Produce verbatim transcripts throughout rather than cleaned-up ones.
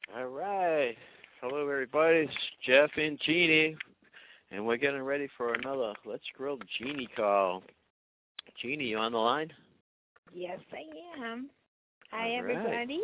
All right. Hello, everybody. It's Jeff and Jeannie, and we're getting ready for another Let's Grill Jeannie call. Jeannie, you on the line? Yes, I am. Hi, All right. everybody.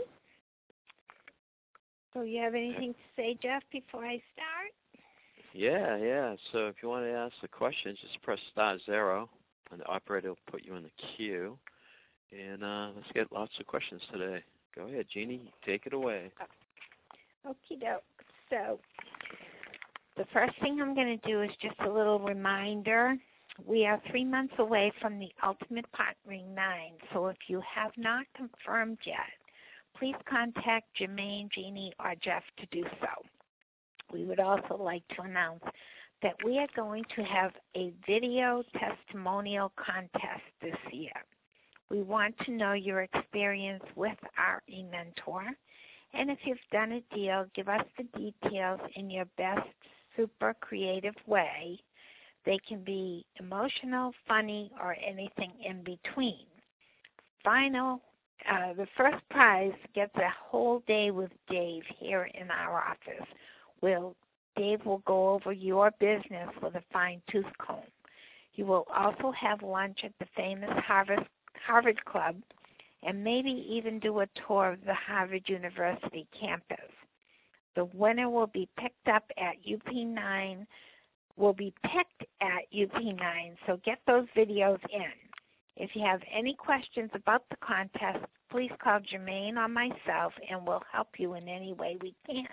So you have anything to say, Jeff, before I start? Yeah, yeah. So if you want to ask the questions, just press star zero, and the operator will put you in the queue. And uh, let's get lots of questions today. Go ahead, Jeannie. Take it away. Okie doke. So the first thing I'm going to do is just a little reminder. We are three months away from the Ultimate Partnering nine. So if you have not confirmed yet, please contact Jermaine, Jeannie, or Jeff to do so. We would also like to announce that we are going to have a video testimonial contest this year. We want to know your experience with our eMentor. And if you've done a deal, give us the details in your best, super creative way. They can be emotional, funny, or anything in between. Final, uh, the first prize gets a whole day with Dave here in our office. We'll, Dave will go over your business with a fine-tooth comb. You will also have lunch at the famous Harvard, Harvard Club and maybe even do a tour of the Harvard University campus. The winner will be picked up at U P nine, will be picked at U P nine, so get those videos in. If you have any questions about the contest, please call Jermaine or myself, and we'll help you in any way we can.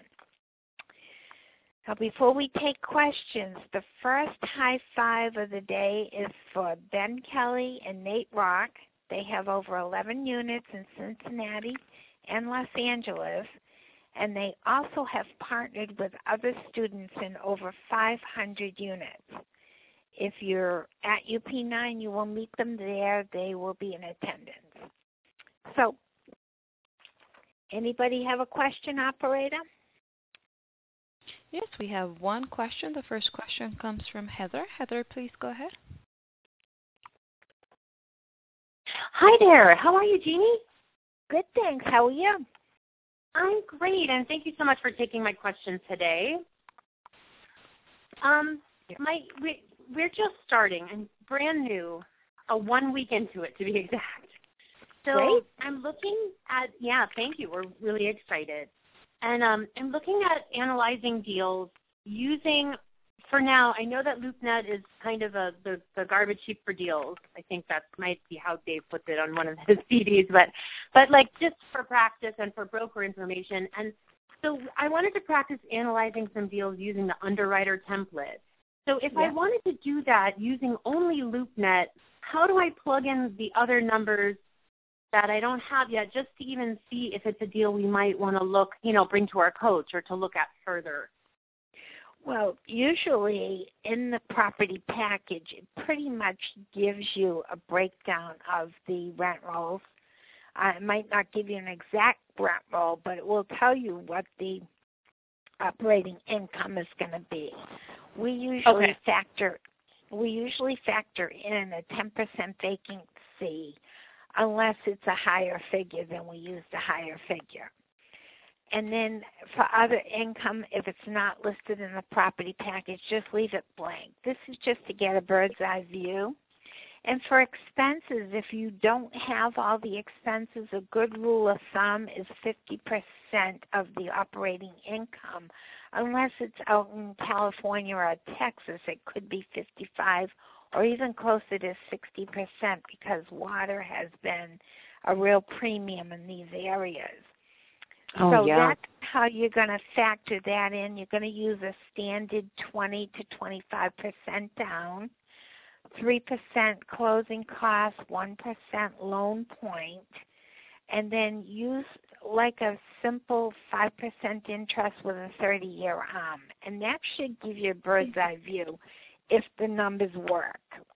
Now, before we take questions, the first high five of the day is for Ben Kelly and Nate Rock. They have over eleven units in Cincinnati and Los Angeles, and they also have partnered with other students in over five hundred units. If you're at U P nine, you will meet them there. They will be in attendance. So, anybody have a question, operator? Yes, we have one question. The first question comes from Heather. Heather, please go ahead. Hi there. How are you, Jeannie? Good, thanks. How are you? I'm great, and thank you so much for taking my question today. Um, my we, we're just starting and brand new, uh, one week into it to be exact. So Great. I'm looking at, yeah, thank you. We're really excited. And um, I'm looking at analyzing deals using, for now, I know that LoopNet is kind of a the, the garbage heap for deals. I think that might be how Dave put it on one of his C Ds, but but like just for practice and for broker information. And so I wanted to practice analyzing some deals using the underwriter template. So if Yeah. I wanted to do that using only LoopNet, how do I plug in the other numbers that I don't have yet, just to even see if it's a deal we might want to look, you know, bring to our coach or to look at further? Well, usually in the property package, it pretty much gives you a breakdown of the rent rolls. Uh, it might not give you an exact rent roll, but it will tell you what the operating income is going to be. We usually Okay. factor we usually factor in a ten percent vacancy unless it's a higher figure, then we use the higher figure. And then for other income, if it's not listed in the property package, just leave it blank. This is just to get a bird's eye view. And for expenses, if you don't have all the expenses, a good rule of thumb is fifty percent of the operating income. Unless it's out in California or Texas, it could be fifty-five or even closer to sixty percent because water has been a real premium in these areas. Oh, so yeah. that's how you're going to factor that in. You're going to use a standard twenty to twenty-five percent down, three percent closing costs, one percent loan point, and then use like a simple five percent interest with a thirty-year arm. And that should give you a bird's eye view if the numbers work.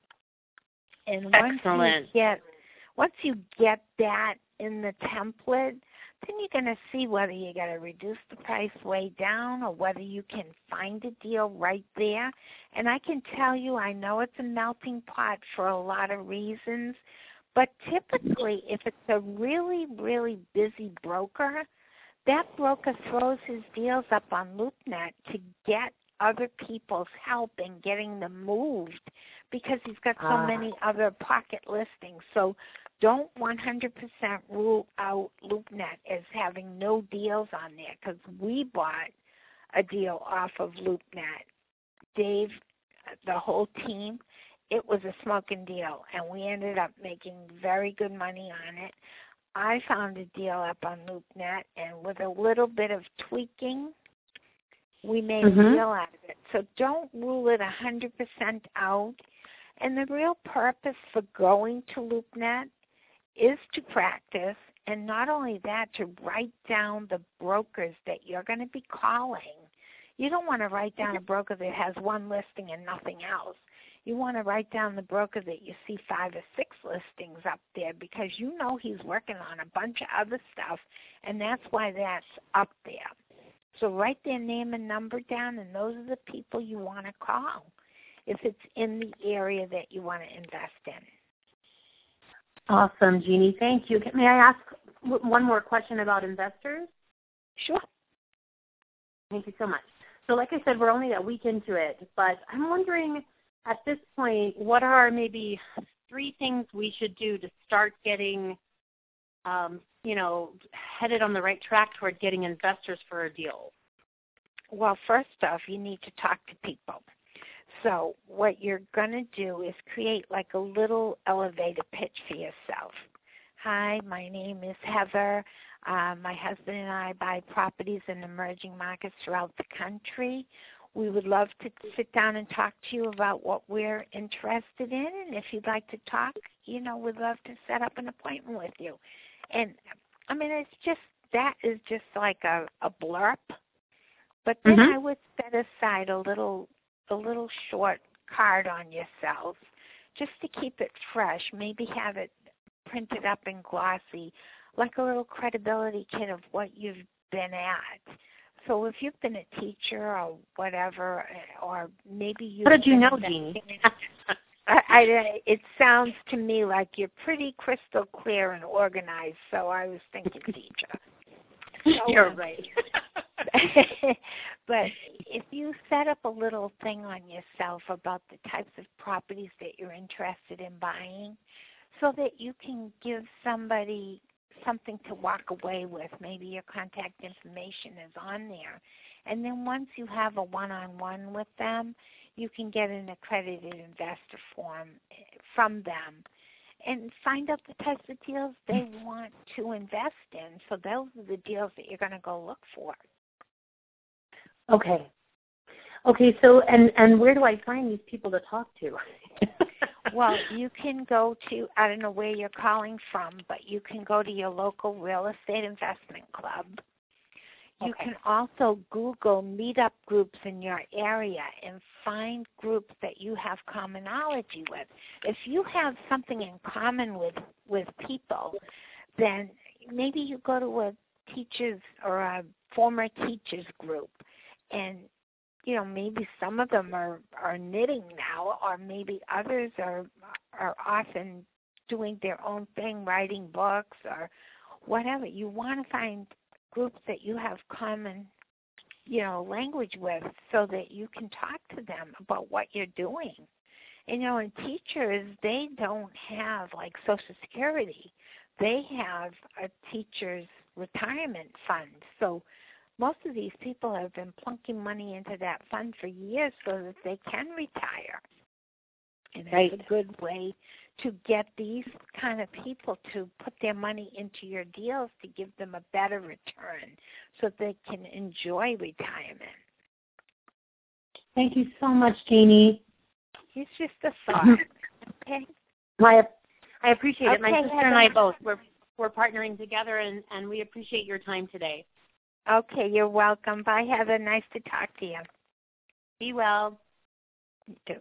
And once Excellent. you get once you get that in the template, then you're going to see whether you got to reduce the price way down or whether you can find a deal right there. And I can tell you, I know it's a melting pot for a lot of reasons, but typically if it's a really, really busy broker, that broker throws his deals up on LoopNet to get other people's help in getting them moved because he's got so Ah. many other pocket listings. So don't one hundred percent rule out LoopNet as having no deals on there, because we bought a deal off of LoopNet. Dave, the whole team, it was a smoking deal, and we ended up making very good money on it. I found a deal up on LoopNet, and with a little bit of tweaking, we made Mm-hmm. a deal out of it. So don't rule it one hundred percent out. And the real purpose for going to LoopNet is to practice, and not only that, to write down the brokers that you're going to be calling. You don't want to write down a broker that has one listing and nothing else. You want to write down the broker that you see five or six listings up there, because you know he's working on a bunch of other stuff, and that's why that's up there. So write their name and number down, and those are the people you want to call if it's in the area that you want to invest in. Awesome, Jeannie. Thank you. May I ask one more question about investors? Sure. Thank you so much. So like I said, we're only a week into it, but I'm wondering at this point, what are maybe three things we should do to start getting, um, you know, headed on the right track toward getting investors for a deal? Well, first off, you need to talk to people. So what you're going to do is create like a little elevator pitch for yourself. Hi, my name is Heather. Uh, my husband and I buy properties in emerging markets throughout the country. We would love to sit down and talk to you about what we're interested in. And if you'd like to talk, you know, we'd love to set up an appointment with you. And, I mean, it's just, that is just like a, a blurb. But then Mm-hmm. I would set aside a little a little short card on yourself just to keep it fresh. Maybe have it printed up in glossy, like a little credibility kit of what you've been at. So if you've been a teacher or whatever, or maybe you... How did you know, Jeannie? I, I, it sounds to me like you're pretty crystal clear and organized, so I was thinking teacher. So, You're um, right. But if you set up a little thing on yourself about the types of properties that you're interested in buying, so that you can give somebody something to walk away with, maybe your contact information is on there. And then once you have a one-on-one with them, you can get an accredited investor form from them and find out the types of deals they want to invest in. So those are the deals that you're going to go look for. Okay. Okay, so, and, and where do I find these people to talk to? Well, you can go to, I don't know where you're calling from, but you can go to your local real estate investment club. You Okay. can also Google meetup groups in your area and find groups that you have commonality with. If you have something in common with, with people, then maybe you go to a teachers or a former teachers group, and you know, maybe some of them are, are knitting now, or maybe others are are often doing their own thing, writing books or whatever. You want to find groups that you have common, you know, language with, so that you can talk to them about what you're doing. And, you know, and teachers, they don't have like Social Security. They have a teacher's retirement fund. So most of these people have been plunking money into that fund for years so that they can retire. And that's Right. a good way to get these kind of people to put their money into your deals to give them a better return so they can enjoy retirement. Thank you so much, Jeannie. It's just a thought. Okay? I, I appreciate it. My Okay, sister Heather. and I both, we're, we're partnering together, and, and we appreciate your time today. Okay, you're welcome. Bye, Heather. Nice to talk to you. Be well. You too.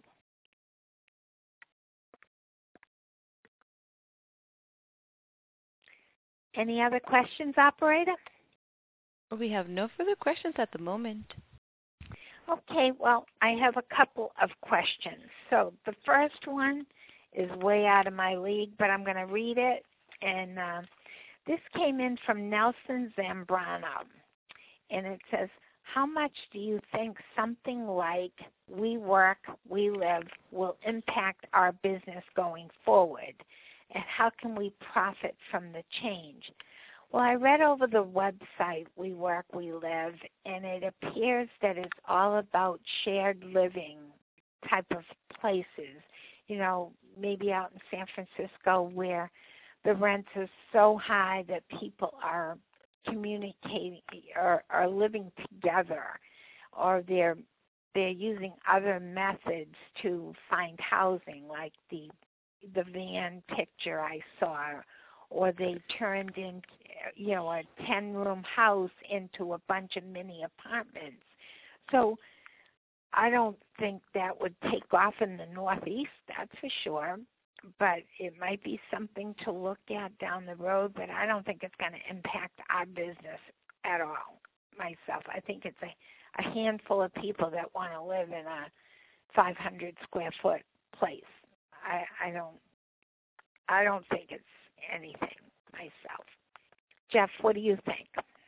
Any other questions, operator? We have no further questions at the moment. Okay, well, I have a couple of questions. So the first one is way out of my league, but I'm going to read it. And uh, This came in from Nelson Zambrano, and it says, how much do you think something like We Work, We Live will impact our business going forward? And how can we profit from the change? Well, I read over the website, We Work, We Live, and it appears that it's all about shared living type of places. You know, maybe out in San Francisco where the rents are so high that people are communicating or are living together, or they're they're using other methods to find housing, like the the van picture I saw, or they turned in, you know, a ten-room house into a bunch of mini apartments. So I don't think that would take off in the Northeast, that's for sure. But it might be something to look at down the road, but I don't think it's going to impact our business at all, myself. I think it's a, a handful of people that want to live in a five hundred square foot place. I, I don't I don't think it's anything myself. Jeff, what do you think?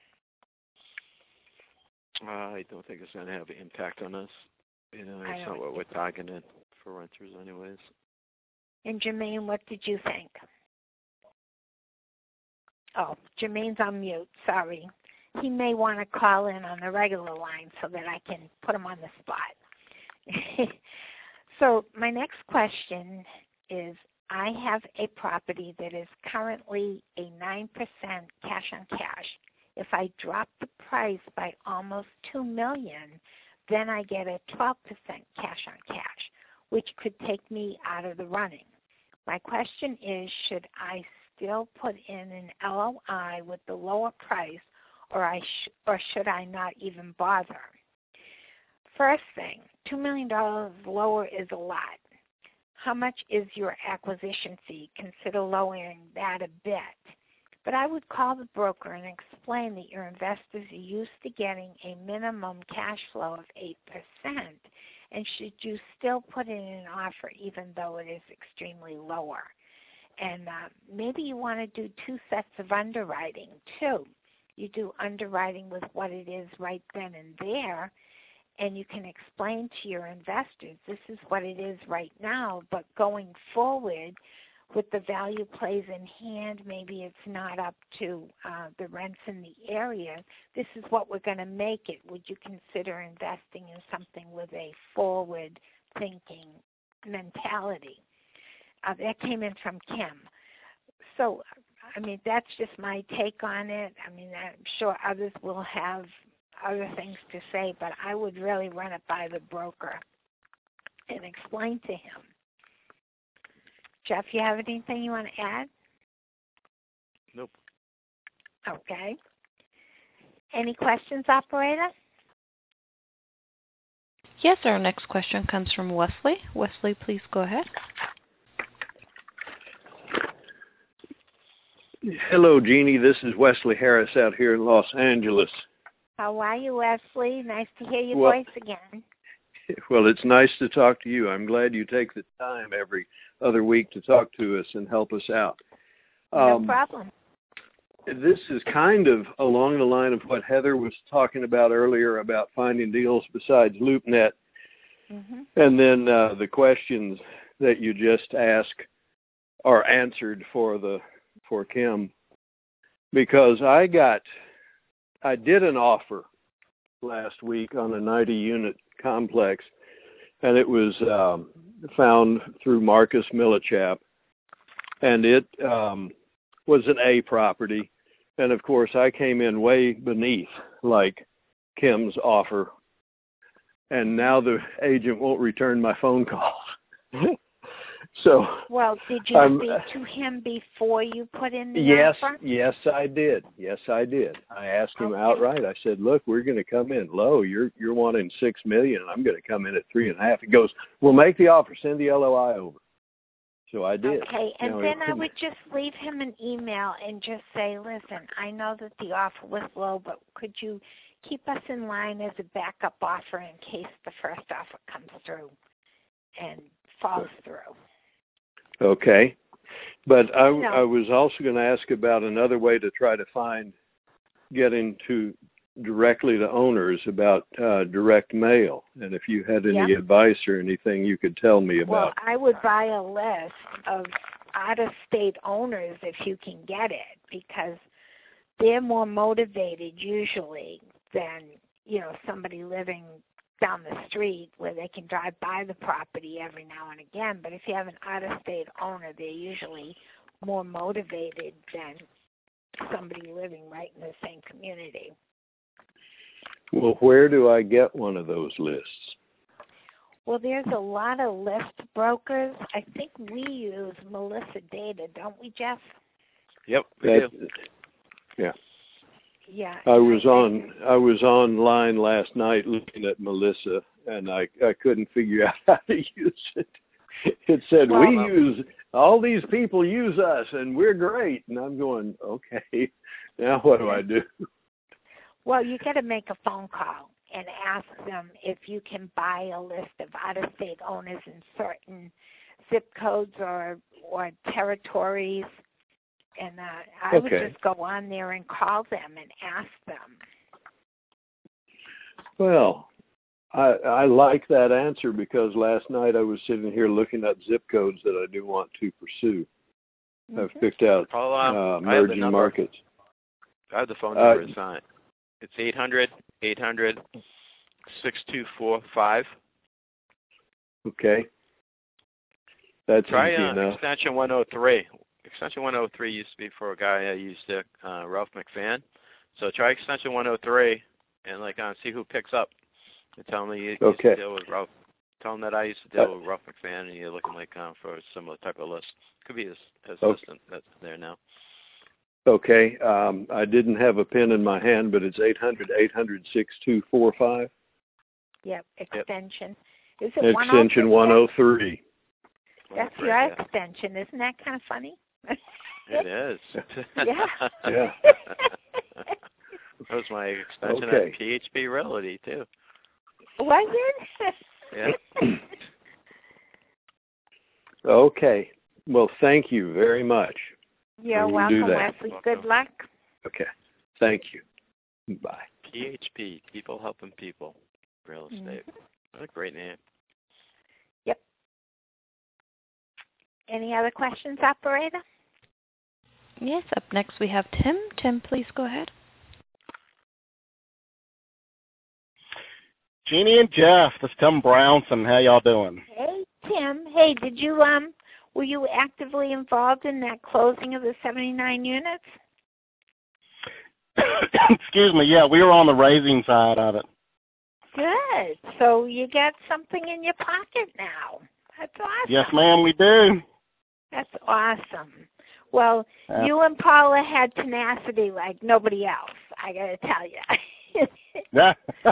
Uh, I don't think it's going to have an impact on us. You know, I it's not what we're targeting for renters anyways. And Jermaine, what did you think? Oh, Jermaine's on mute. Sorry. He may want to call in on the regular line so that I can put him on the spot. So my next question is, I have a property that is currently a nine percent cash on cash. If I drop the price by almost two million dollars, then I get a twelve percent cash on cash, which could take me out of the running. My question is, should I still put in an L O I with the lower price, or I sh- or should I not even bother? First thing, two million dollars lower is a lot. How much is your acquisition fee? Consider lowering that a bit. But I would call the broker and explain that your investors are used to getting a minimum cash flow of eight percent. And should you still put in an offer even though it is extremely lower? And uh, maybe you want to do two sets of underwriting, too. You do underwriting with what it is right then and there, and you can explain to your investors, this is what it is right now, but going forward, with the value plays in hand, maybe it's not up to uh, the rents in the area. This is what we're going to make it. Would you consider investing in something with a forward-thinking mentality? Uh, that came in from Kim. So, I mean, that's just my take on it. I mean, I'm sure others will have other things to say, but I would really run it by the broker and explain to him. Jeff, you have anything you want to add? Nope. Okay. Any questions, operator? Yes, our next question comes from Wesley. Wesley, please go ahead. Hello, Jeannie. This is Wesley Harris out here in Los Angeles. How are you, Wesley? Nice to hear your well, voice again. Well, it's nice to talk to you. I'm glad you take the time every other week to talk to us and help us out. No um, problem. This is kind of along the line of what Heather was talking about earlier about finding deals besides LoopNet. Mm-hmm. And then uh, the questions that you just asked are answered for the for Kim, because I got I did an offer last week on a ninety unit complex, and it was um, found through Marcus Millichap, and it um, was an A property, and of course I came in way beneath like Kim's offer, and now the agent won't return my phone calls. So, well, did you um, speak to him before you put in the yes, offer? Yes, I did. Yes, I did. I asked him Okay. outright. I said, "Look, we're going to come in low. You're you're wanting six million, and I'm going to come in at three and a half." He goes, "We'll make the offer. Send the L O I over." So I did. Okay, and now, then I would just leave him an email and just say, "Listen, I know that the offer was low, but could you keep us in line as a backup offer in case the first offer comes through and falls through?" Okay. But I, No. I was also going to ask about another way to try to find, getting to directly to owners about uh, direct mail. And if you had any Yep. advice or anything you could tell me Well, about. I would buy a list of out-of-state owners if you can get it, because they're more motivated usually than, you know, somebody living down the street where they can drive by the property every now and again. But if you have an out-of-state owner, they're usually more motivated than somebody living right in the same community. Well, where do I get one of those lists? Well, there's a lot of list brokers. I think we use Melissa Data, don't we, Jeff? Yep, we That, do. yeah. Yeah. I was I, on I was online last night looking at Melissa, and I I couldn't figure out how to use it. It said Well, we use all these people use us, and we're great. And I'm going, okay, now what do I do? Well, you got to make a phone call and ask them if you can buy a list of out-of-state owners in certain zip codes or or territories. And uh, I would Okay. just go on there and call them and ask them. Well, I I like that answer, because last night I was sitting here looking up zip codes that I do want to pursue. Mm-hmm. I've picked out Call, um, uh, I have the emerging number. markets. I have the phone Uh, number. It's on. It's eight hundred, eight hundred, six two four five. Okay. That's Try easy uh, enough. extension one oh three. Extension one oh three used to be for a guy I used to, uh, Ralph McFan. So try extension one oh three and like uh, see who picks up. And tell me you used Okay. to deal with Ralph. Tell them that I used to deal with Ralph McFan, and you're looking like uh, for a similar type of list. Could be his assistant that's there now. Okay. Um, I didn't have a pen in my hand, but it's eight hundred, eight hundred, six two four five. Yep, extension. Is it Extension one oh three. That's Right, your yeah. extension. Isn't that kind of funny? It is. Yeah. Yeah. That was my extension Okay. at P H P Realty, too. Was it? Yeah. Okay. Well, thank you very much. You're We'll do welcome, that. Wesley. Good luck. Okay. Thank you. Bye. P H P, People Helping People, Real Estate. What a great name. Yep. Any other questions, operator? Yes, up next we have Tim. Tim, please go ahead. Jeannie and Jeff, this is Tim Brownson. How y'all doing? Hey, Tim. Hey, did you um were you actively involved in that closing of the seventy-nine units? Excuse me. Yeah, we were on the raising side of it. Good. So you got something in your pocket now. That's awesome. Yes, ma'am, we do. That's awesome. Well, Uh, you and Paula had tenacity like nobody else, I got to tell you. Yeah.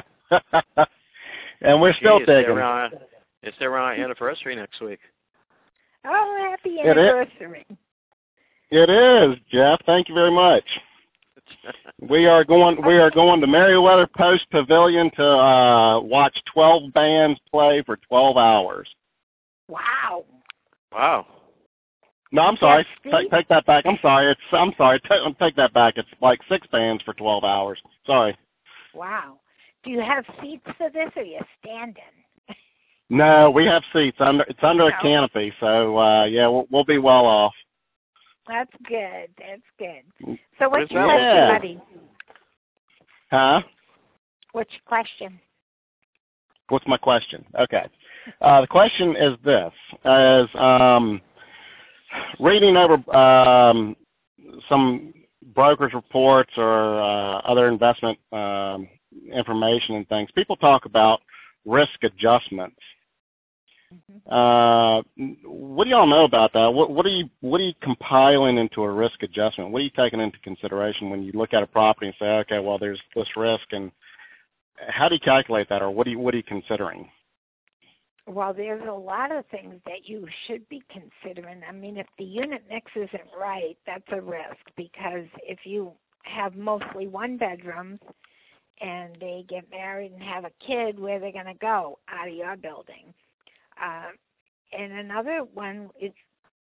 And we're still Gee, digging. It's their, uh, it's their uh, anniversary next week. Oh, happy It is. anniversary. It is, Jeff. Thank you very much. We are going. We are going to Meriwether Post Pavilion to uh, watch twelve bands play for twelve hours. Wow. Wow. No, I'm sorry. Yes, Take, take that back. I'm sorry. It's. I'm sorry. Take, take that back. It's like six bands for twelve hours. Sorry. Wow. Do you have seats for this, or are you standing? No, we have seats under. It's under No. a canopy, so uh, yeah, we'll, we'll be well off. That's good. That's good. So What what's is your that? question, buddy? Huh? What's your question? What's my question? Okay. Uh, the question is this: as um, reading over um, some brokers' reports or uh, other investment um, information and things, people talk about risk adjustments. Mm-hmm. Uh, what do y'all know about that? What, what are you what are you compiling into a risk adjustment? What are you taking into consideration when you look at a property and say, okay, well, there's this risk, and how do you calculate that, or what do you what are you considering? Well, there's a lot of things that you should be considering. I mean, if the unit mix isn't right, that's a risk, because if you have mostly one bedrooms and they get married and have a kid, where they're going to go? Out of your building. Uh, and another one is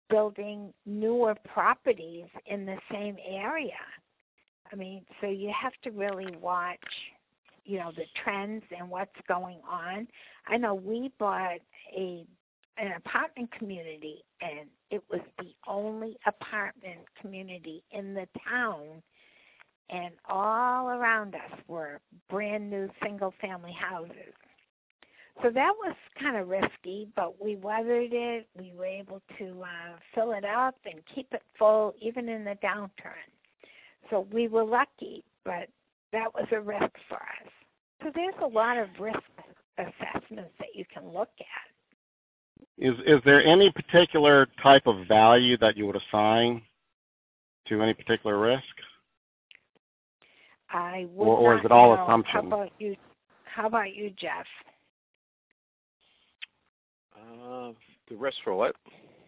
building newer properties in the same area. I mean, so you have to really watch, you know, the trends and what's going on. I know we bought a an apartment community, and it was the only apartment community in the town, and all around us were brand new single-family houses. So that was kind of risky, but we weathered it. We were able to uh, fill it up and keep it full even in the downturn. So we were lucky, but that was a risk for us. So there's a lot of risk assessments that you can look at. Is is there any particular type of value that you would assign to any particular risk? I would or, or not is it all know. assumption? How about you? How about you, Jeff? Uh, the risk for what?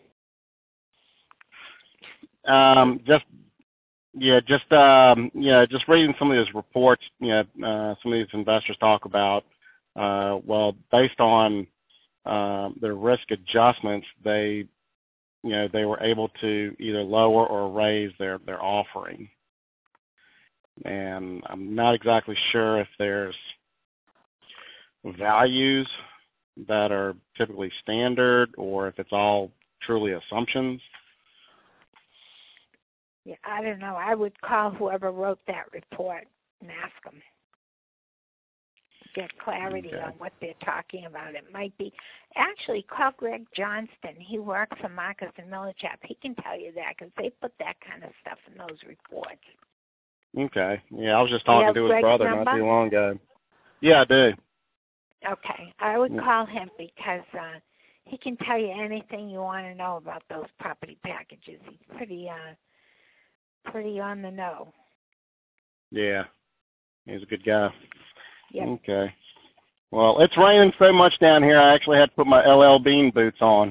Um, just yeah, just um, yeah, just reading some of these reports. You know, uh, some of these investors talk about. Uh, well, based on um, their risk adjustments, they, you know, they were able to either lower or raise their their offering. And I'm not exactly sure if there's values that are typically standard or if it's all truly assumptions. Yeah, I don't know. I would call whoever wrote that report and ask them. Get clarity Okay. on what they're talking about. It might be, actually, call Greg Johnston. He works for Marcus and Millichap. He can tell you that because they put that kind of stuff in those reports. Okay. Yeah, I was just talking Yeah, to his Greg's brother number? not too long ago. Yeah, I do. Okay, I would Yeah. call him because uh, he can tell you anything you want to know about those property packages. He's pretty, uh, pretty on the know. Yeah. He's a good guy. Yep. Okay. Well, it's raining so much down here, I actually had to put my L L Bean boots on.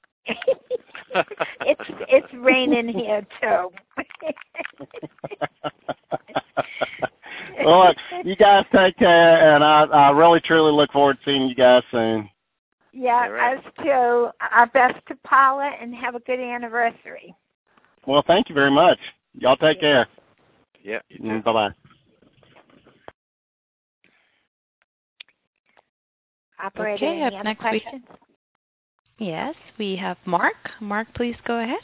it's it's raining here too. Well, look, you guys take care, and I, I really truly look forward to seeing you guys soon. Yeah, right. us too. Our best to Paula, and have a good anniversary. Well, thank you very much. Y'all take care. Yeah, you too. Mm, bye-bye. Operator, Okay, any up other next we questions? Yes, we have Mark. Mark, please go ahead.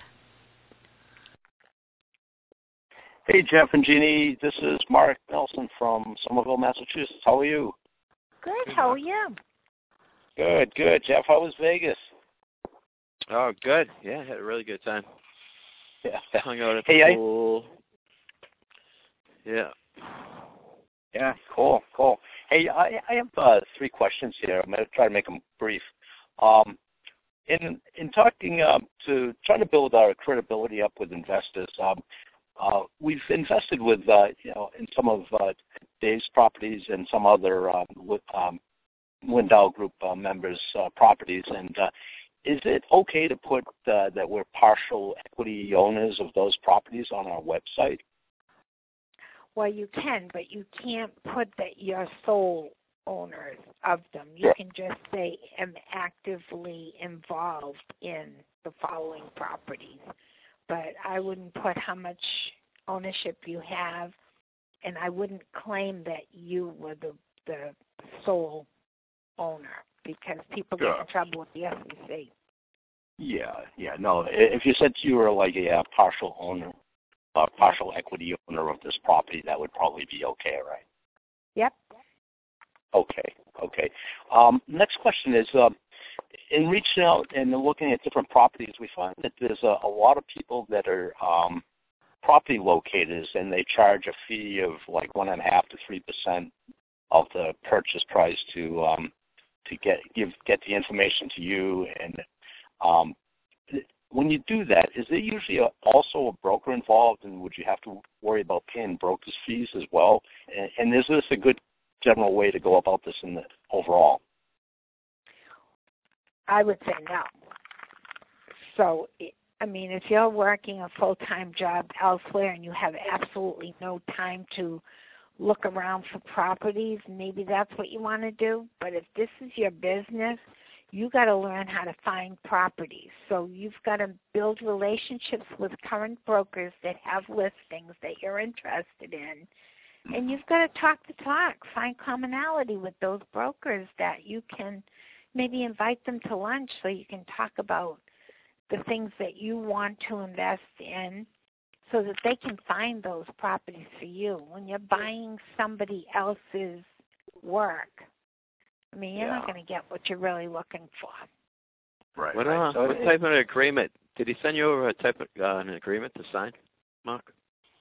Hey, Jeff and Jeannie. This is Mark Nelson from Somerville, Massachusetts. How are you? Good. How are you? Good, good. Jeff, how was Vegas? Oh, good. Yeah, had a really good time. Yeah. Hung out at Hey, the I- pool. Yeah. Yeah, cool, cool. Hey, I, I have uh, three questions here. I'm going to try to make them brief. Um, in in talking uh, to trying to build our credibility up with investors, um, uh, we've invested with uh, you know in some of uh, Dave's properties and some other um, with, um, Lindau Group uh, members' uh, properties. And uh, is it okay to put uh, that we're partial equity owners of those properties on our website? Well, you can, but you can't put that you're sole owners of them. You Sure. can just say, am actively involved in the following properties. But I wouldn't put how much ownership you have, and I wouldn't claim that you were the, the sole owner because people Sure. get in trouble with the S E C. Yeah, yeah. No, i- if you said you were like a uh, partial owner, uh, partial equity owner of this property, that would probably be okay, right? Yep. Okay, okay. Um, next question is, uh, in reaching out and looking at different properties, we find that there's a, a lot of people that are um, property locators, and they charge a fee of like one and a half to three percent of the purchase price to um, to get give get the information to you. And um, when you do that, is there usually a, also a broker involved, and would you have to worry about paying broker's fees as well? And, and is this a good general way to go about this in the overall? I would say no. So, I mean, if you're working a full-time job elsewhere and you have absolutely no time to look around for properties, maybe that's what you want to do. But if this is your business, you got to learn how to find properties. So you've got to build relationships with current brokers that have listings that you're interested in. And you've got to talk the talk, find commonality with those brokers that you can maybe invite them to lunch so you can talk about the things that you want to invest in so that they can find those properties for you. When you're buying somebody else's work, I mean, you're yeah. not going to get what you're really looking for. Right. What, right. uh, So what it, type of agreement? Did he send you over a type of uh, an agreement to sign, Mark?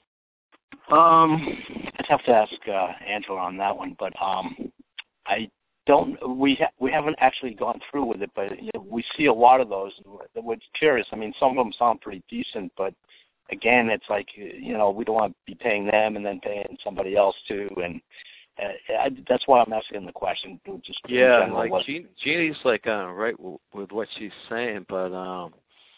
Um, I'd have to ask uh, Angela on that one, but um, I don't. We ha- we haven't actually gone through with it, but you know, we see a lot of those. We're curious. I mean, some of them sound pretty decent, but again, it's like you know we don't want to be paying them and then paying somebody else too, and uh, I, that's why I'm asking the question. Just yeah, in general, like what, Jean, Jeannie's like uh, right w- with what she's saying, but um.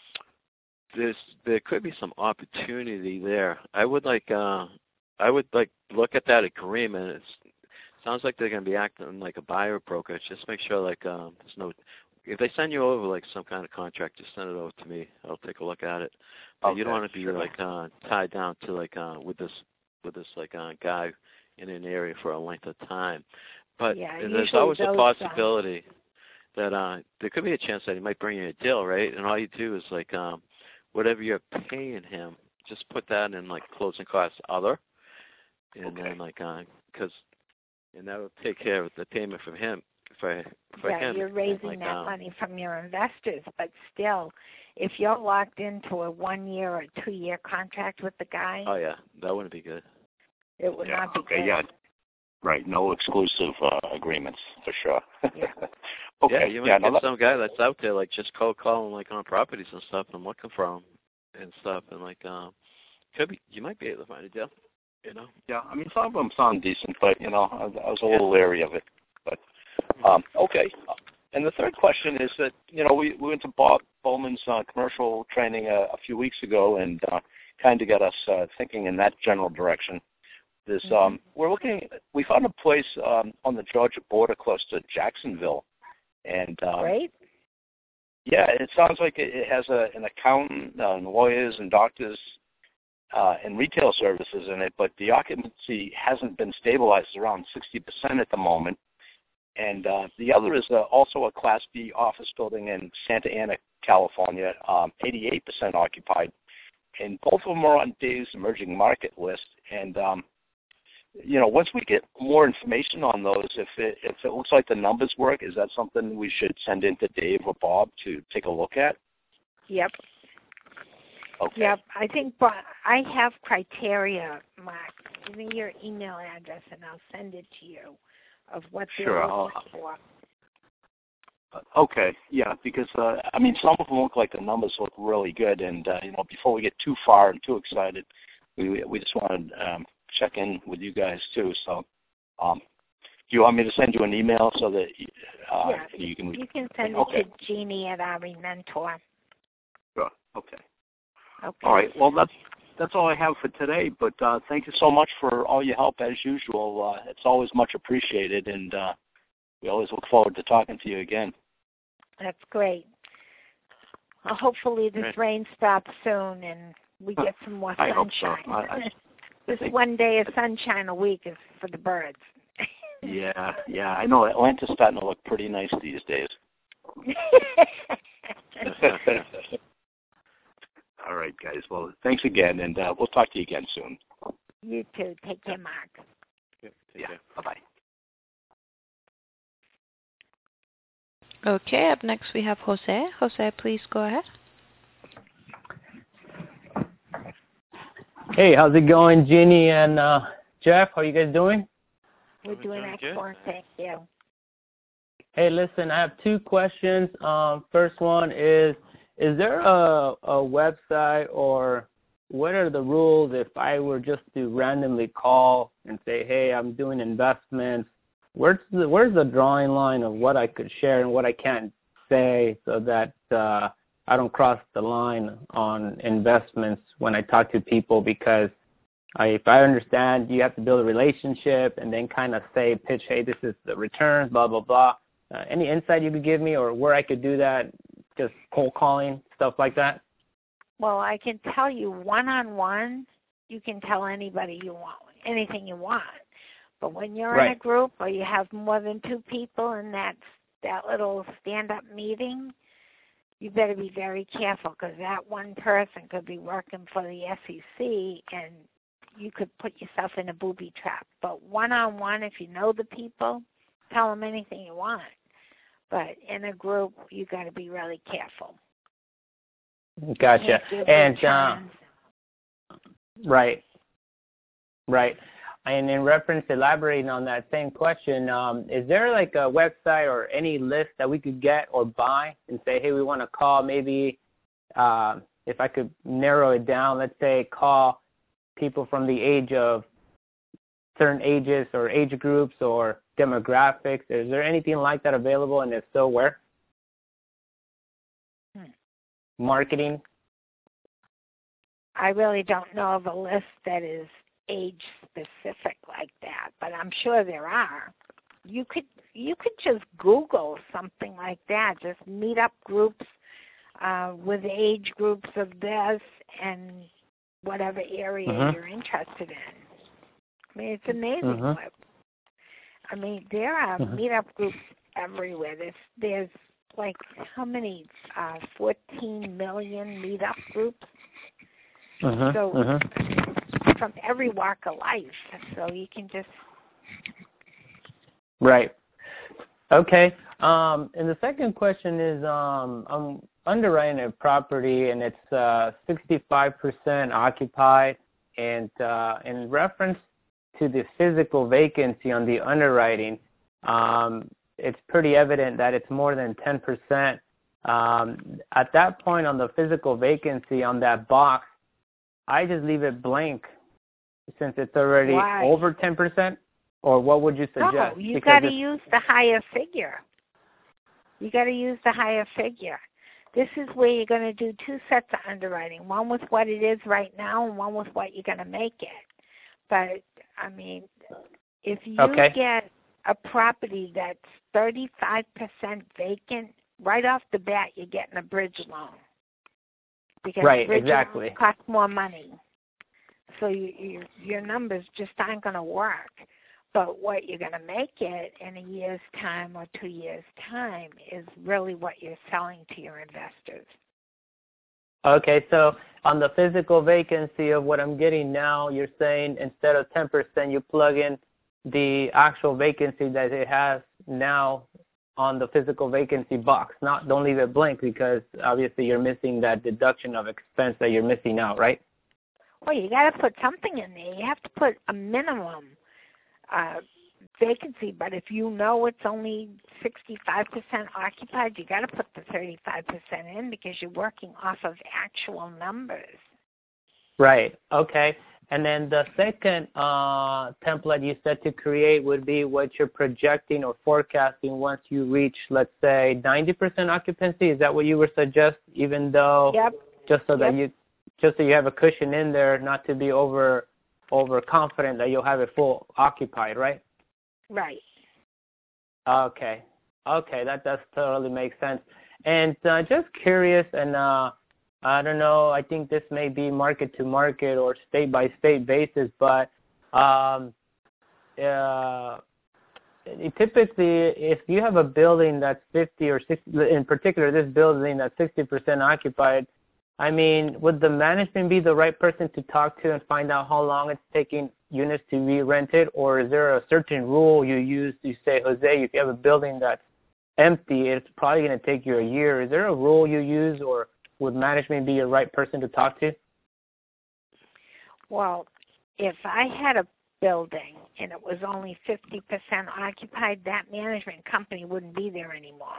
There's there could be some opportunity there. I would like uh I would like look at that agreement. It's, it sounds like they're going to be acting like a buyer broker. Just make sure like um there's no if they send you over like some kind of contract, just send it over to me. I'll take a look at it. But okay, you don't want to be sure. like uh tied down to like uh with this with this like uh guy in an area for a length of time. But Yeah, there's usually always a those, possibility that uh there could be a chance that he might bring you a deal, right? And all you do is like um whatever you're paying him, just put that in like closing costs other, and okay. then like uh, cause, and that will take care of the payment from him for for yeah, him. you're raising like, that um, money from your investors, but still, if you're locked into a one-year or two-year contract with the guy, Oh yeah, that wouldn't be good. it would yeah, not be okay, good. yeah. Right, no exclusive uh, agreements for sure. Yeah. okay, Yeah, you might yeah, get no, that, some guy that's out there like just cold calling like on properties and stuff and looking for them and stuff, and like um, could be you might be able to find a deal. You know. yeah, I mean, some of them sound decent, but, you know, I, I was a little leery of it. But, um, okay. And the third question is that, you know, we, we went to Bob Bowman's uh, commercial training a, a few weeks ago and uh, kind of got us uh, thinking in that general direction. This, Mm-hmm. um, we're looking, we found a place um, on the Georgia border close to Jacksonville. And, um, Right? yeah, it sounds like it, it has a, an accountant uh, and lawyers and doctors Uh, and retail services in it, but the occupancy hasn't been stabilized around sixty percent at the moment. And uh, the other is uh, also a Class B office building in Santa Ana, California, um, eighty-eight percent occupied. And both of them are on Dave's emerging market list. And, um, you know, once we get more information on those, if it, if it looks like the numbers work, is that something we should send in to Dave or Bob to take a look at? Yep. Okay. Yep. I think Bo- I have criteria, Mark. Give me your email address and I'll send it to you of what they're Sure, looking I'll- for. Okay, yeah, because, uh, I mean, some of them look like the numbers look really good, and, uh, you know, before we get too far and too excited, we we just want to um, check in with you guys, too. So, um, do you want me to send you an email so that uh, yeah, you can... You can send okay. it to Jeannie at Ari Mentor. Sure, okay. Okay. All right, well, that's, that's all I have for today, but uh, thank you so much for all your help, as usual. Uh, it's always much appreciated, and uh, we always look forward to talking to you again. That's great. Well, hopefully this Right. rain stops soon and we get some more I hope so. sunshine. I- I- This one day of sunshine a week is for the birds. Yeah, yeah, I know Atlanta's starting to look pretty nice these days. All right, guys. Well, thanks again, and uh, we'll talk to you again soon. You too. Take care, Mark. Yep, take Yeah, care. bye-bye. Okay, up next we have Jose. Jose, please go ahead. Hey, how's it going, Jeannie and uh, Jeff? How are you guys doing? We're We're doing doing good. excellent. Thank you. Hey, listen, I have two questions. Um, first one is, is there a, a website or what are the rules if I were just to randomly call and say, hey, I'm doing investments? Where's the, where's the drawing line of what I could share and what I can't say so that uh, I don't cross the line on investments when I talk to people? Because I, if I understand, you have to build a relationship and then kind of say, pitch, hey, this is the returns, blah, blah, blah. Uh, any insight you could give me, or where I could do that, just cold calling, stuff like that? Well, I can tell you one-on-one, you can tell anybody you want, anything you want. But when you're Right. in a group or you have more than two people in that, that little stand-up meeting, you better be very careful, because that one person could be working for the S E C and you could put yourself in a booby trap. But one-on-one, if you know the people, tell them anything you want. But in a group, you got to be really careful. Gotcha. And uh, terms. right, right. And in reference, elaborating on that same question, um, is there like a website or any list that we could get or buy and say, hey, we want to call maybe, uh, if I could narrow it down, let's say call people from the age of certain ages or age groups or demographics? Is there anything like that available, and if so, where? Hmm. Marketing? I really don't know of a list that is age specific like that, but I'm sure there are. You could you could just Google something like that, just meet up groups uh, with age groups of this and whatever area Mm-hmm. you're interested in. I mean, it's amazing. Mm-hmm. What, I mean, there are Mm-hmm. meetup groups everywhere. There's there's like how many? Uh, fourteen million meetup groups. Mm-hmm. So Mm-hmm. from every walk of life. So you can just Right. Okay. Um, and the second question is, um, I'm underwriting a property and it's uh, sixty-five percent occupied. And uh, in reference to the physical vacancy on the underwriting, um, it's pretty evident that it's more than ten percent. Um, at that point on the physical vacancy on that box, I just leave it blank since it's already Why? over ten percent. Or what would you suggest? No, you Because got to it's- use the higher figure. You got to use the higher figure. This is where you're going to do two sets of underwriting, one with what it is right now and one with what you're going to make it. But, I mean, if you Okay. get a property that's thirty-five percent vacant, right off the bat you're getting a bridge loan. Because Right, bridge exactly. loans cost more money. So you, you, your numbers just aren't going to work. But what you're going to make it in a year's time or two years' time is really what you're selling to your investors. Okay, so on the physical vacancy of what I'm getting now, you're saying instead of ten percent, you plug in the actual vacancy that it has now on the physical vacancy box. Not don't leave it blank, because obviously you're missing that deduction of expense that you're missing out, right? Well, you got to put something in there. You have to put a minimum uh, vacancy, but if you know it's only sixty-five percent occupied, you got to put the thirty-five percent in because you're working off of actual numbers. Right. Okay. And then the second uh, template you said to create would be what you're projecting or forecasting once you reach, let's say, ninety percent occupancy. Is that what you would suggest? Even though, Yep. just so Yep. that you, just so you have a cushion in there, not to be over, over confident that you'll have it full occupied, right? Right. Okay. Okay, that does totally make sense. And uh, just curious, and uh, I don't know, I think this may be market to market or state by state basis, but um, uh, typically if you have a building that's fifty or sixty, in particular this building that's sixty percent occupied, I mean, would the management be the right person to talk to and find out how long it's taking units to be rented, or is there a certain rule you use to say, Jose, if you have a building that's empty, it's probably going to take you a year? Is there a rule you use, or would management be your right person to talk to? Well, if I had a building and it was only fifty percent occupied, that management company wouldn't be there anymore.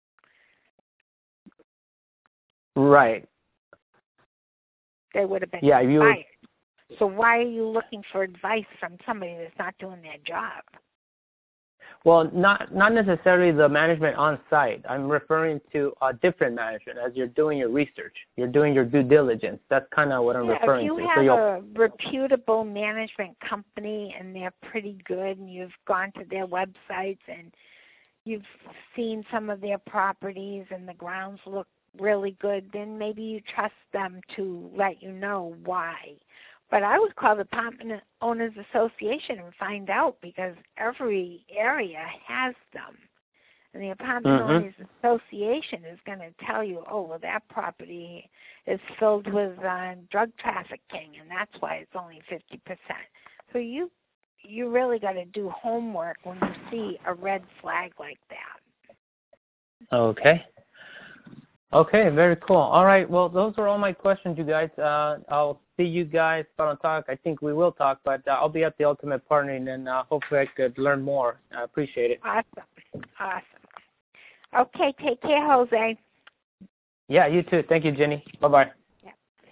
Right. They would have been Yeah, you fired. So why are you looking for advice from somebody that's not doing their job? Well, not not necessarily the management on site. I'm referring to a different management as you're doing your research. You're doing your due diligence. That's kind of what I'm yeah, referring if you to. have So you'll, a reputable management company and they're pretty good and you've gone to their websites and you've seen some of their properties and the grounds look really good, then maybe you trust them to let you know why. But I would call the Apartment Owners Association and find out, because every area has them. And the Apartment Mm-hmm. Owners Association is going to tell you, oh, well, that property is filled with uh, drug trafficking, and that's why it's only fifty percent. So you you really got to do homework when you see a red flag like that. Okay. Okay, very cool. All right, well, those are all my questions, you guys. Uh, I'll see you guys on talk. I think we will talk, but uh, I'll be at the Ultimate Partnering, and uh, hopefully I could learn more. I appreciate it. Awesome. Awesome. Okay, take care, Jose. Yeah, you too. Thank you, Jenny. Bye-bye. Yeah.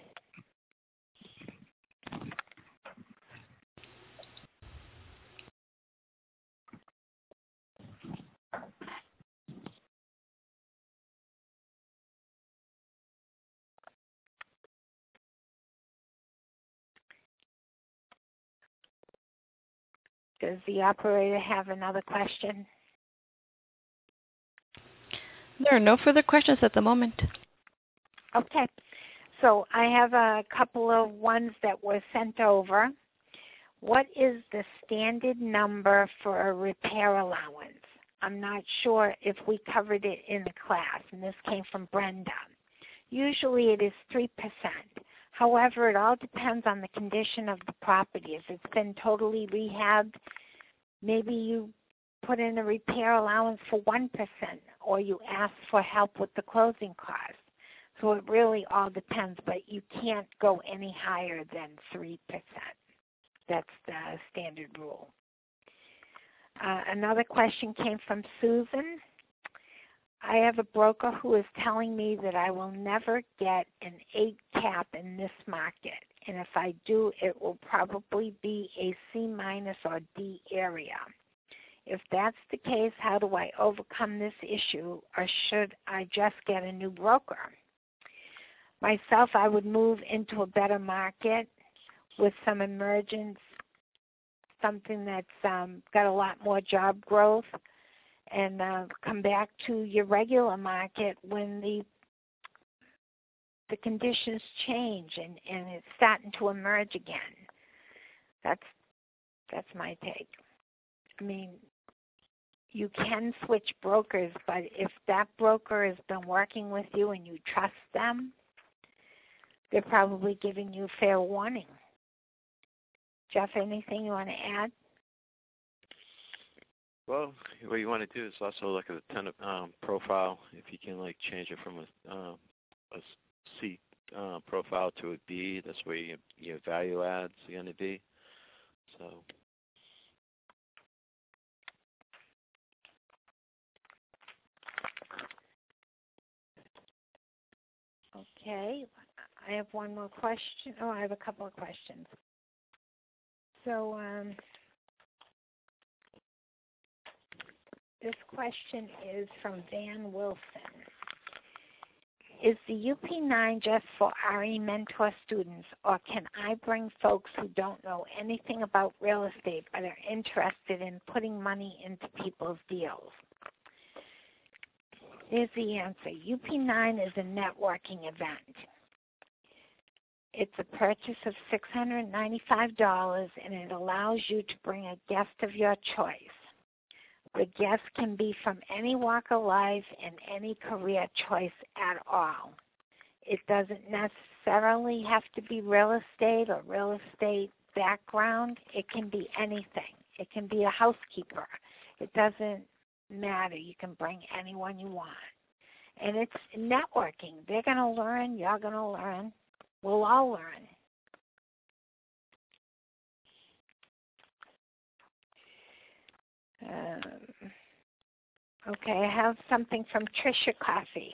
Does the operator have another question? There are no further questions at the moment. Okay. So I have a couple of ones that were sent over. What is the standard number for a repair allowance? I'm not sure if we covered it in the class, and this came from Brenda. Usually it is three percent. However, it all depends on the condition of the property. If it's been totally rehabbed, maybe you put in a repair allowance for one percent, or you ask for help with the closing costs. So it really all depends, but you can't go any higher than three percent. That's the standard rule. Uh, another question came from Susan. I have a broker who is telling me that I will never get an eight cap in this market, and if I do, it will probably be a C minus or D area. If that's the case, how do I overcome this issue, or should I just get a new broker? Myself, I would move into a better market with some emergence, something that's um, got a lot more job growth, and uh, come back to your regular market when the the conditions change and, and it's starting to emerge again. That's that's my take. I mean, you can switch brokers, but if that broker has been working with you and you trust them, they're probably giving you fair warning. Jeff, anything you want to add? Well, what you want to do is also look at the tenant um, profile. If you can, like, change it from a, uh, a C uh, profile to a B, that's where you, your value adds are going to be. So. Okay, I have one more question. Oh, I have a couple of questions. So um, this question is from Van Wilson. Is the U P nine just for R E mentor students, or can I bring folks who don't know anything about real estate but are interested in putting money into people's deals? Here's the answer. U P nine is a networking event. It's a purchase of six hundred ninety-five dollars, and it allows you to bring a guest of your choice. The guest can be from any walk of life and any career choice at all. It doesn't necessarily have to be real estate or real estate background. It can be anything. It can be a housekeeper. It doesn't matter. You can bring anyone you want. And it's networking. They're going to learn. You're going to learn. We'll all learn. Um, okay, I have something from Trisha Coffee.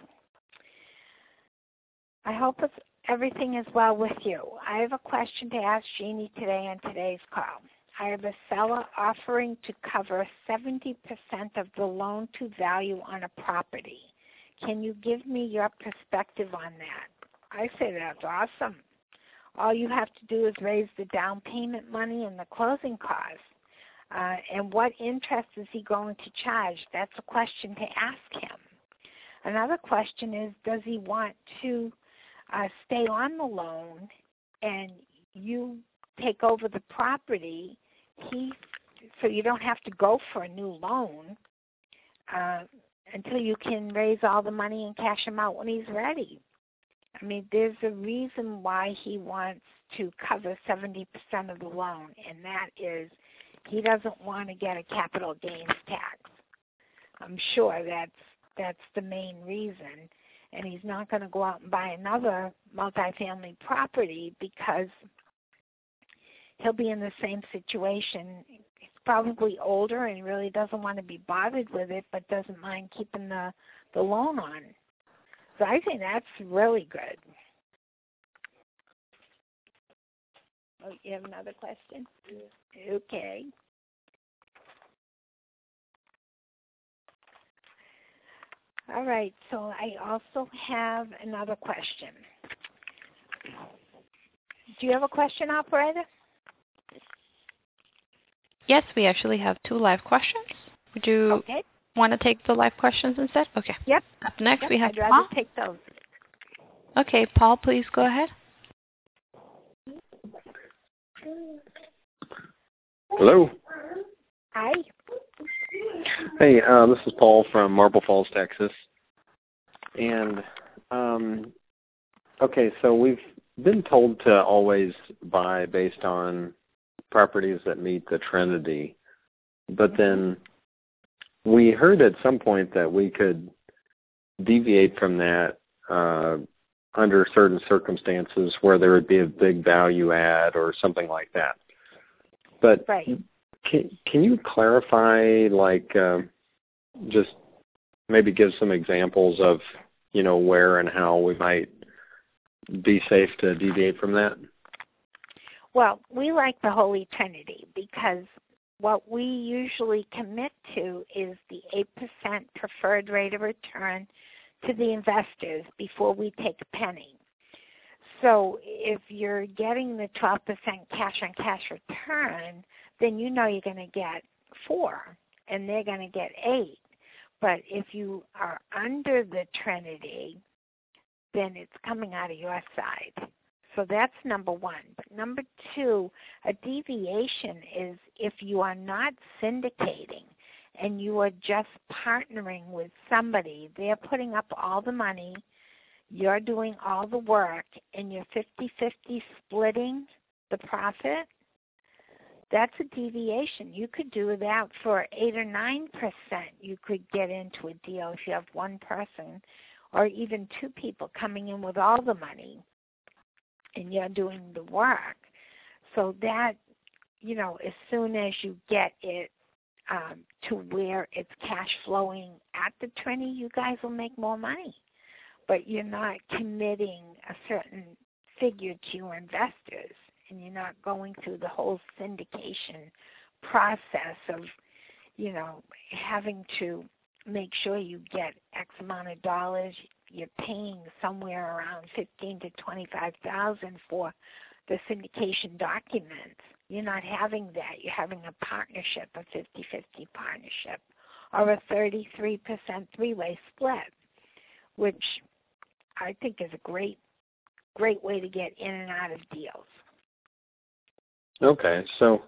I hope it's, everything is well with you. I have a question to ask Jeannie today on today's call. I have a seller offering to cover seventy percent of the loan to value on a property. Can you give me your perspective on that? I say that's awesome. All you have to do is raise the down payment money and the closing costs. Uh, and what interest is he going to charge? That's a question to ask him. Another question is, does he want to uh, stay on the loan and you take over the property, he, so you don't have to go for a new loan uh, until you can raise all the money and cash him out when he's ready. I mean, there's a reason why he wants to cover seventy percent of the loan, and that is he doesn't want to get a capital gains tax. I'm sure that's that's the main reason. And he's not going to go out and buy another multifamily property because he'll be in the same situation. He's probably older and really doesn't want to be bothered with it, but doesn't mind keeping the, the loan on. So I think that's really good. Oh, you have another question? Yeah. Okay. All right, so I also have another question. Do you have a question, operator? Yes, we actually have two live questions. Would you okay. want to take the live questions instead? Okay. Yep. Up next, yep. we have I'd rather Paul. take those. Okay, Paul, please go ahead. Hello. Hi. Hey, uh, this is Paul from Marble Falls, Texas. And, um, okay, so we've been told to always buy based on properties that meet the Trinity. But then we heard at some point that we could deviate from that uh, under certain circumstances where there would be a big value add or something like that. But right. can, can you clarify, like, uh, just maybe give some examples of, you know, where and how we might be safe to deviate from that? Well, we like the Holy Trinity because what we usually commit to is the eight percent preferred rate of return to the investors before we take a penny. So if you're getting the twelve percent cash-on-cash return, then you know you're going to get four, and they're going to get eight. But if you are under the Trinity, then it's coming out of your side. So that's number one. But number two, a deviation is if you are not syndicating and you are just partnering with somebody, they're putting up all the money, you're doing all the work, and you're fifty-fifty splitting the profit, that's a deviation. You could do that for eight or nine percent. You could get into a deal if you have one person or even two people coming in with all the money and you're doing the work. So that, you know, as soon as you get it um, to where it's cash flowing at the Trinity, you guys will make more money. But you're not committing a certain figure to your investors, and you're not going through the whole syndication process of, you know, having to make sure you get X amount of dollars. You're paying somewhere around fifteen to twenty-five thousand for the syndication documents. You're not having that. You're having a partnership, a fifty-fifty partnership, or a thirty-three percent three-way split, which I think is a great, great way to get in and out of deals. Okay, so,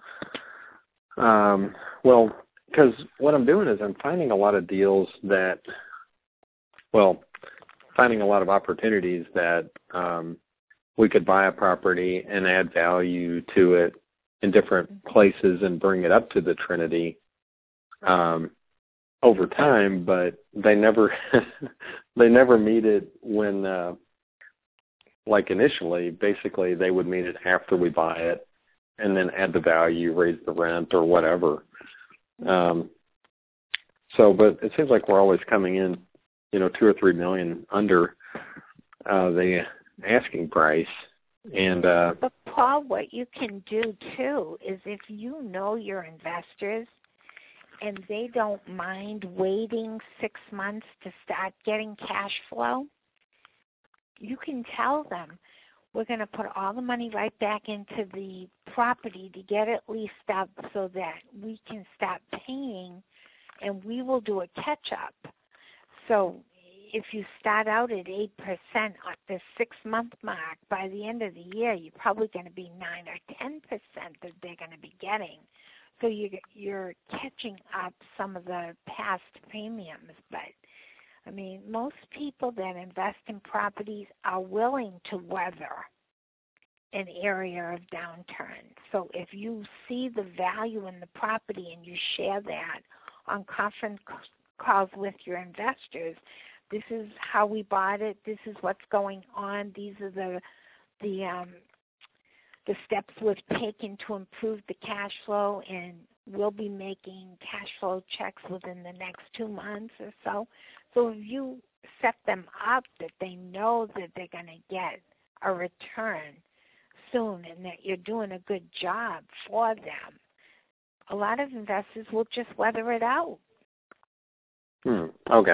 um, well, because what I'm doing is I'm finding a lot of deals that, well, finding a lot of opportunities that um, we could buy a property and add value to it in different places and bring it up to the Trinity um, over time, but they never they never meet it when, uh, like initially, basically they would meet it after we buy it and then add the value, raise the rent or whatever. Um, so, but it seems like we're always coming in, you know, two or three million under uh, the asking price. And uh, but Paul, what you can do too is if you know your investors and they don't mind waiting six months to start getting cash flow, you can tell them, we're going to put all the money right back into the property to get it leased up so that we can start paying, and we will do a catch-up. So if you start out at eight percent at the six-month mark, by the end of the year, you're probably going to be nine or ten percent that they're going to be getting. So you, you're catching up some of the past premiums. But, I mean, most people that invest in properties are willing to weather an area of downturn. So if you see the value in the property and you share that on conference calls with your investors, this is how we bought it, this is what's going on, these are the the um, the steps we've taken to improve the cash flow, and we'll be making cash flow checks within the next two months or so. So if you set them up that they know that they're going to get a return soon and that you're doing a good job for them, a lot of investors will just weather it out. Hmm. Okay.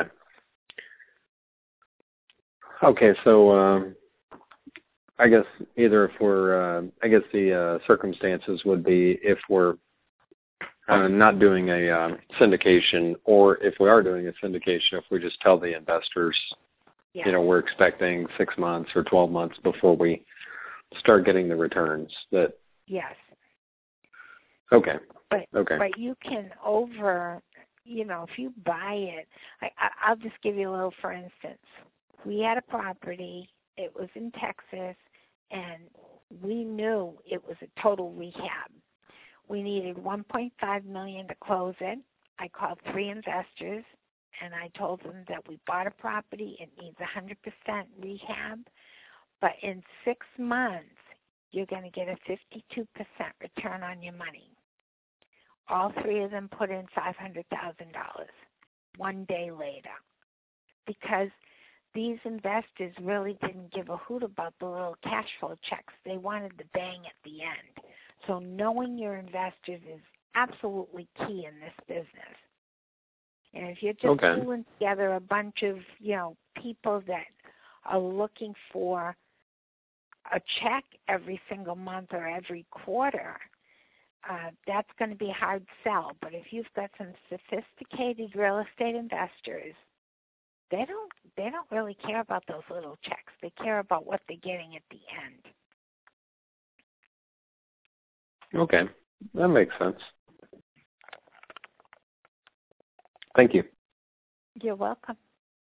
Okay, so um, I guess either if we're, uh, I guess the uh, circumstances would be if we're uh, not doing a um, syndication, or if we are doing a syndication, if we just tell the investors, yeah. you know, we're expecting six months or twelve months before we start getting the returns. That yes. Okay. But okay. But you can over, you know, if you buy it, I, I, I'll just give you a little, for instance. We had a property, it was in Texas, and we knew it was a total rehab. We needed one point five million dollars to close it. I called three investors, and I told them that we bought a property, it needs one hundred percent rehab, but in six months, you're going to get a fifty-two percent return on your money. All three of them put in five hundred thousand dollars one day later, because these investors really didn't give a hoot about the little cash flow checks. They wanted the bang at the end. So knowing your investors is absolutely key in this business. And if you're just okay. pulling together a bunch of, you know, people that are looking for a check every single month or every quarter, uh, that's going to be a hard sell. But if you've got some sophisticated real estate investors, They don't they don't really care about those little checks. They care about what they're getting at the end. Okay. That makes sense. Thank you. You're welcome.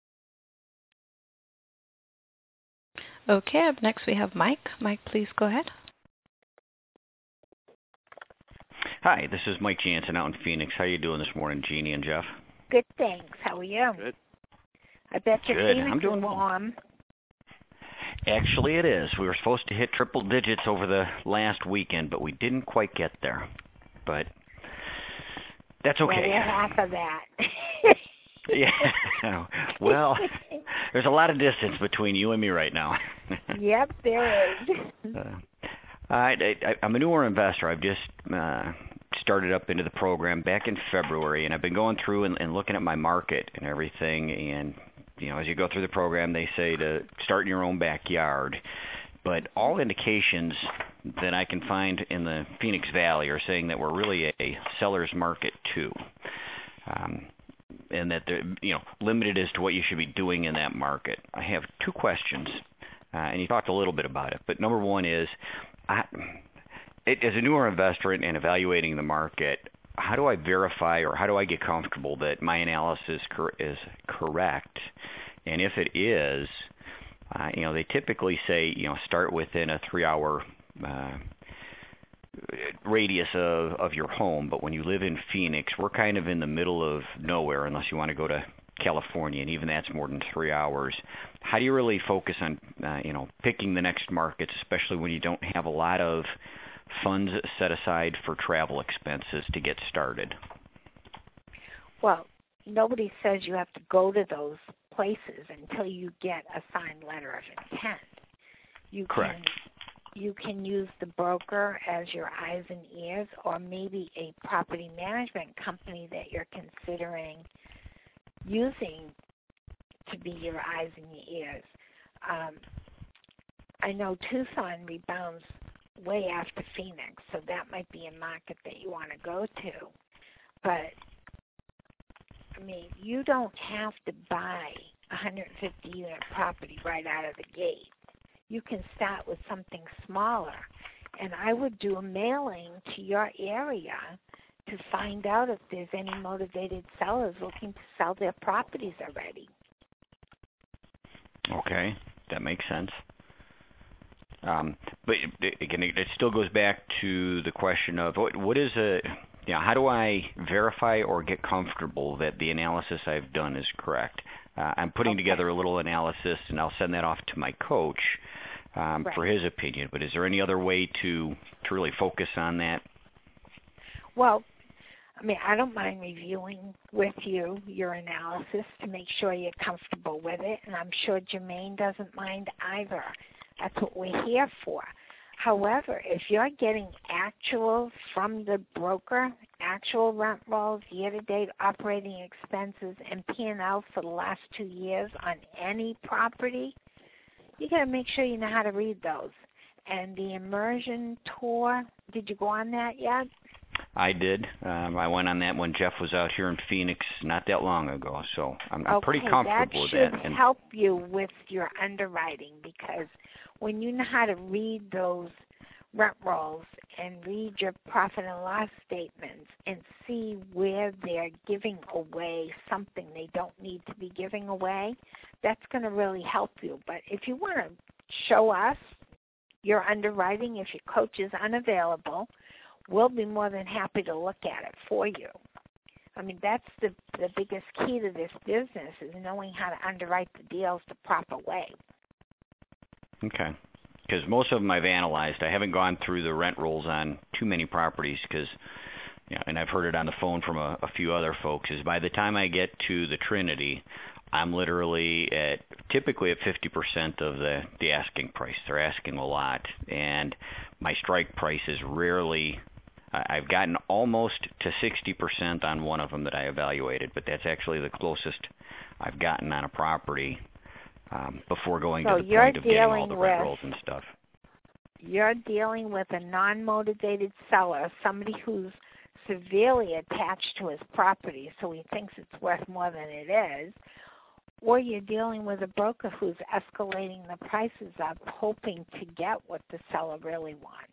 Okay, up next we have Mike. Mike, please go ahead. Hi, this is Mike Jansen out in Phoenix. How are you doing this morning, Jeannie and Jeff? Good, thanks. How are you? Good. I bet your Good. Phoenix I'm doing is well. warm. Actually, it is. We were supposed to hit triple digits over the last weekend, but we didn't quite get there. But that's okay. Well, we're half of that. Yeah. Well, there's a lot of distance between you and me right now. Yep, there is. uh, I, I, I'm a newer investor. I've just uh, started up into the program back in February, and I've been going through and, and looking at my market and everything. And you know, as you go through the program, they say to start in your own backyard. But all indications that I can find in the Phoenix Valley are saying that we're really a seller's market too, um, and that they're you know limited as to what you should be doing in that market. I have two questions, uh, and you talked a little bit about it. But number one is, I, it, as a newer investor in, in evaluating the market, how do I verify or how do I get comfortable that my analysis cor- is correct? And if it is, uh, you know, they typically say, you know, start within a three-hour uh, radius of, of your home. But when you live in Phoenix, we're kind of in the middle of nowhere unless you want to go to California, and even that's more than three hours. How do you really focus on, uh, you know, picking the next markets, especially when you don't have a lot of funds set aside for travel expenses to get started? Well, nobody says you have to go to those places until you get a signed letter of intent. You Correct. Can, you can use the broker as your eyes and ears, or maybe a property management company that you're considering using to be your eyes and your ears. Um, I know Tucson rebounds way after Phoenix, so that might be a market that you want to go to. But, I mean, you don't have to buy a one hundred fifty unit property right out of the gate. You can start with something smaller. And I would do a mailing to your area to find out if there's any motivated sellers looking to sell their properties already. Okay, that makes sense. Um, but again, it still goes back to the question of what, what is a, you know, how do I verify or get comfortable that the analysis I've done is correct? Uh, I'm putting okay. together a little analysis, and I'll send that off to my coach um, right. for his opinion. But is there any other way to, to really focus on that? Well, I mean, I don't mind reviewing with you your analysis to make sure you're comfortable with it, and I'm sure Jermaine doesn't mind either. That's what we're here for. However, if you're getting actual from the broker, actual rent rolls, year-to-date operating expenses, and P and L for the last two years on any property, you got to make sure you know how to read those. And the immersion tour, did you go on that yet? I did. Um, I went on that when Jeff was out here in Phoenix not that long ago, so I'm, I'm okay, pretty comfortable with that. That should and help you with your underwriting, because when you know how to read those rent rolls and read your profit and loss statements and see where they're giving away something they don't need to be giving away, that's going to really help you. But if you want to show us your underwriting, if your coach is unavailable, we'll be more than happy to look at it for you. I mean, that's the the biggest key to this business, is knowing how to underwrite the deals the proper way. Okay. Because most of them I've analyzed. I haven't gone through the rent rolls on too many properties because, you know, and I've heard it on the phone from a, a few other folks, is by the time I get to the Trinity, I'm literally at typically at fifty percent of the, the asking price. They're asking a lot, and my strike price is rarely, I've gotten almost to sixty percent on one of them that I evaluated, but that's actually the closest I've gotten on a property um, before going so to the point of getting all the with, rent rolls and stuff. You're dealing with a non-motivated seller, somebody who's severely attached to his property, so he thinks it's worth more than it is, or you're dealing with a broker who's escalating the prices up, hoping to get what the seller really wants.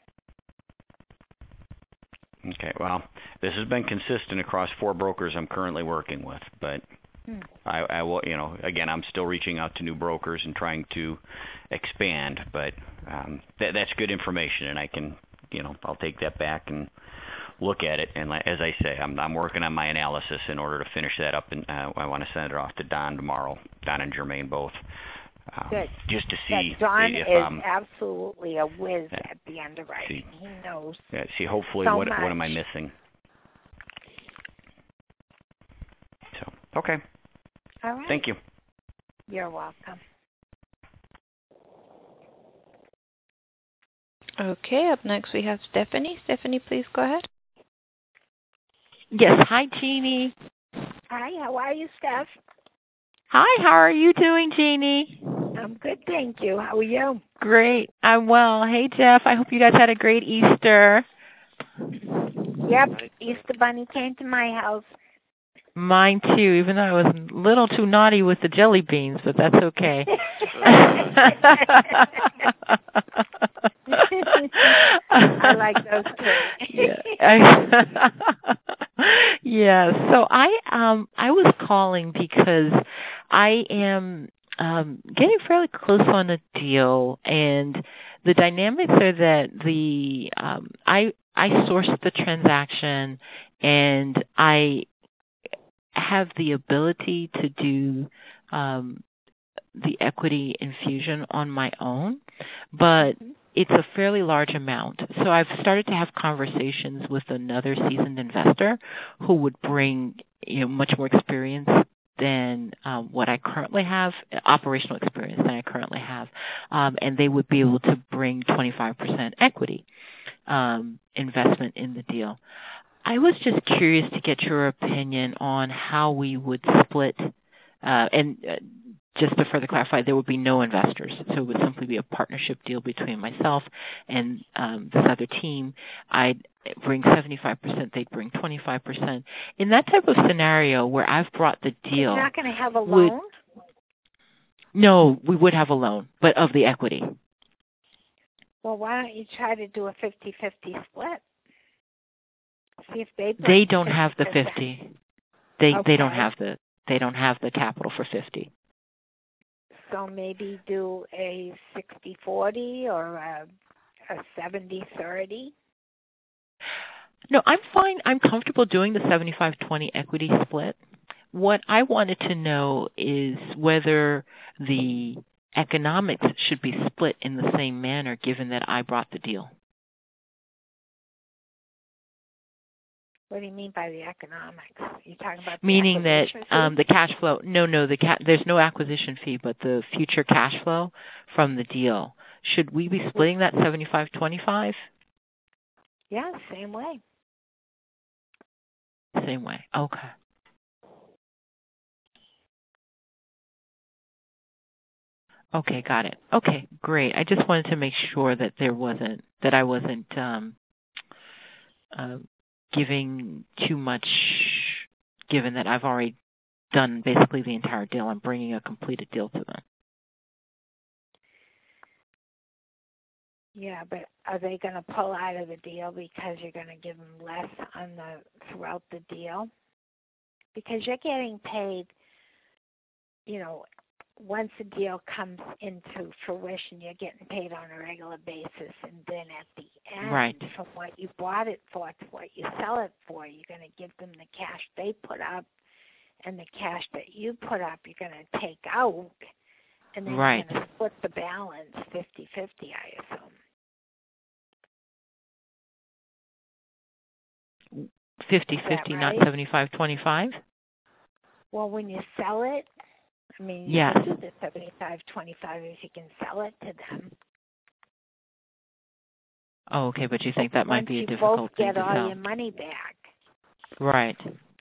Okay, well, this has been consistent across four brokers I'm currently working with, but hmm. I, I will, you know, again, I'm still reaching out to new brokers and trying to expand, but um, that, that's good information, and I can, you know, I'll take that back and look at it. And as I say, I'm, I'm working on my analysis in order to finish that up, and uh, I want to send it off to Don tomorrow, Don and Jermaine both. Um, Good. Just to see yeah, Don if is um, absolutely a whiz yeah, at the underwriting. See, he knows. Yeah, see, hopefully, so what much. what am I missing? So, okay. All right. Thank you. You're welcome. Okay, up next we have Stephanie. Stephanie, please go ahead. Yes. Hi, Jeannie. Hi, how are you, Steph? Hi, how are you doing, Jeannie? I'm good, thank you. How are you? Great. I'm well. Hey, Jeff, I hope you guys had a great Easter. Yep, Easter Bunny came to my house. Mine too, even though I was a little too naughty with the jelly beans, but that's okay. I like those too. yeah. yeah. So I um I was calling because I am um getting fairly close on a deal, and the dynamics are that the um I I sourced the transaction, and I have the ability to do um, the equity infusion on my own, but it's a fairly large amount. So I've started to have conversations with another seasoned investor who would bring, you know, much more experience than um, what I currently have, operational experience than I currently have, um, and they would be able to bring twenty-five percent equity um, investment in the deal. I was just curious to get your opinion on how we would split, uh, and uh, just to further clarify, there would be no investors. So it would simply be a partnership deal between myself and um, this other team. I'd bring seventy-five percent, they'd bring twenty-five percent. In that type of scenario where I've brought the deal. You're not going to have a would, loan? No, we would have a loan, but of the equity. Well, why don't you try to do a fifty-fifty split? See if they bring They don't fifty percent. have the fifty. They okay. they don't have the they don't have the capital for fifty. So maybe do a sixty forty or a, a seventy thirty? No, I'm fine. I'm comfortable doing the seventy-five twenty equity split. What I wanted to know is whether the economics should be split in the same manner given that I brought the deal. What do you mean by the economics? You're talking about the Meaning that acquisition fee? um, the cash flow, no, no, the ca- there's no acquisition fee, but the future cash flow from the deal. Should we be splitting that seventy-five twenty-five? Yeah, same way. Same way. Okay. Okay, got it. Okay, great. I just wanted to make sure that there wasn't, that I wasn't um, uh, giving too much, given that I've already done basically the entire deal. I'm bringing a completed deal to them. Yeah, but are they going to pull out of the deal because you're going to give them less on the throughout the deal? Because you're getting paid, you know, once the deal comes into fruition, you're getting paid on a regular basis, and then at the end, right. from what you bought it for to what you sell it for, you're going to give them the cash they put up, and the cash that you put up, you're going to take out, and then right. you're going to split the balance fifty-fifty, I assume. fifty-fifty, right? not seventy-five twenty-five? Well, when you sell it, I mean, you yes. can do the seventy-five twenty-five if you can sell it to them. Oh, okay, but you think that Once might be a you difficult both thing get to all sell. your money back. Right.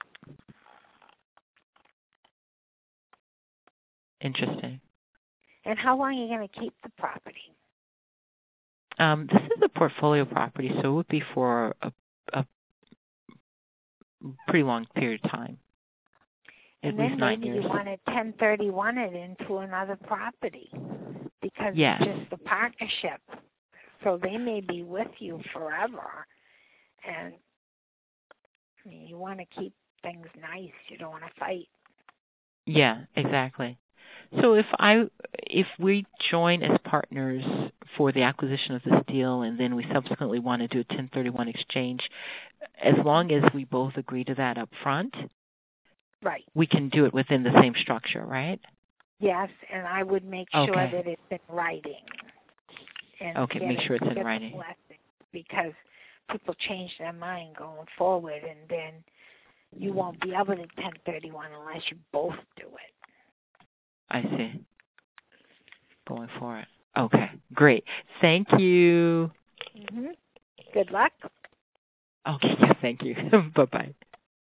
Interesting. And how long are you going to keep the property? Um, this is a portfolio property, so it would be for a, a pretty long period of time. And At then least nine maybe years. you want to ten thirty-one it into another property because yes. it's just a partnership. So they may be with you forever. And I mean, you want to keep things nice. You don't want to fight. Yeah, exactly. So if I if we join as partners for the acquisition of this deal and then we subsequently want to do a ten thirty-one exchange, as long as we both agree to that up front, right, we can do it within the same structure, right? Yes, and I would make okay. sure that it's in writing. And okay, make sure it's in writing. Because people change their mind going forward, and then you won't be able to ten thirty-one unless you both do it. I see. Going for it. Okay, great. Thank you. Mm-hmm. Good luck. Okay, yeah, thank you. Bye-bye.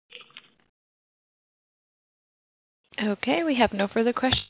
Okay, we have no further questions.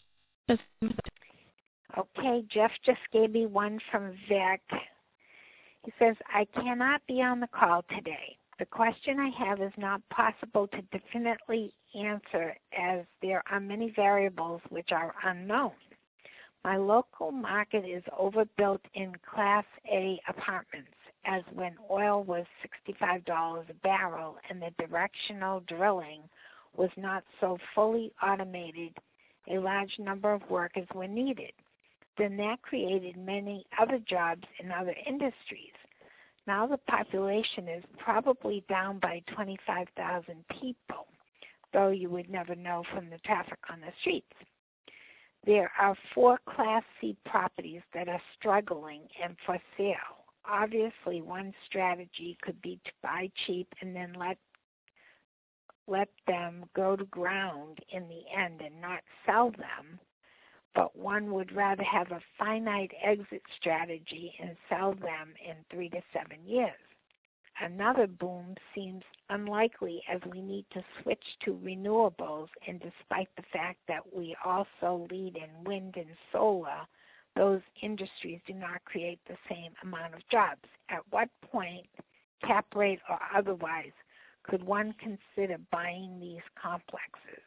Okay, Jeff just gave me one from Vic. He says, I cannot be on the call today. The question I have is not possible to definitely answer as there are many variables which are unknown. My local market is overbuilt in Class A apartments, as when oil was sixty-five dollars a barrel and the directional drilling was not so fully automated, a large number of workers were needed. Then that created many other jobs in other industries. Now the population is probably down by twenty-five thousand people, though you would never know from the traffic on the streets. There are four Class C properties that are struggling and for sale. Obviously, one strategy could be to buy cheap and then let let them go to ground in the end and not sell them. But one would rather have a finite exit strategy and sell them in three to seven years. another boom seems unlikely as we need to switch to renewables, and despite the fact that we also lead in wind and solar, those industries do not create the same amount of jobs. At what point, cap rate or otherwise, could one consider buying these complexes?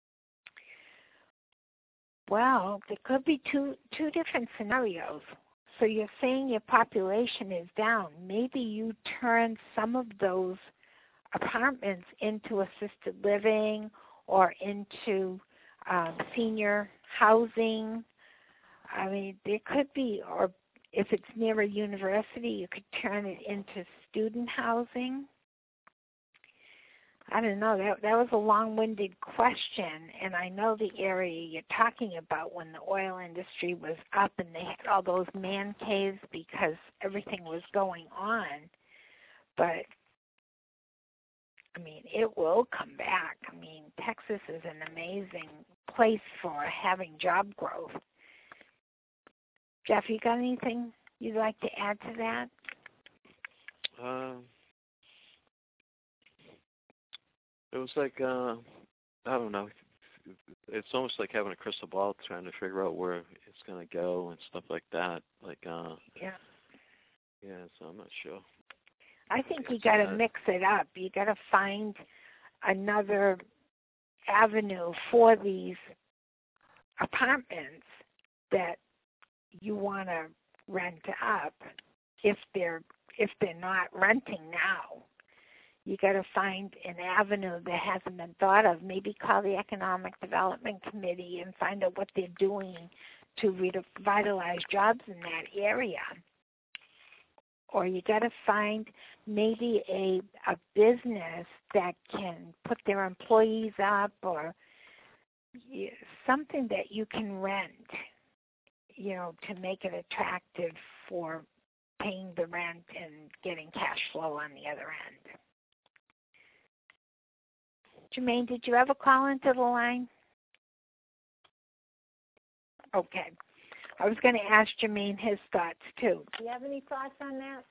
Well, there could be two two different scenarios. So you're saying your population is down. Maybe you turn some of those apartments into assisted living or into um, senior housing. I mean, there could be, or if it's near a university, you could turn it into student housing. I don't know. That that was a long-winded question, and I know the area you're talking about when the oil industry was up and they had all those man caves because everything was going on. But, I mean, it will come back. I mean, Texas is an amazing place for having job growth. Jeff, you got anything you'd like to add to that? Um. It was like, uh, I don't know, it's almost like having a crystal ball trying to figure out where it's going to go and stuff like that. Like, uh, yeah. Yeah, so I'm not sure. I think you got to mix it up. You got to find another avenue for these apartments that you want to rent up if they're if they're not renting now. You got to find an avenue that hasn't been thought of. Maybe call the Economic Development Committee and find out what they're doing to revitalize jobs in that area. Or you got to find maybe a a business that can put their employees up, or something that you can rent, you know, to make it attractive for paying the rent and getting cash flow on the other end. Jermaine, did you ever call into the line? Okay. I was going to ask Jermaine his thoughts, too. Do you have any thoughts on that?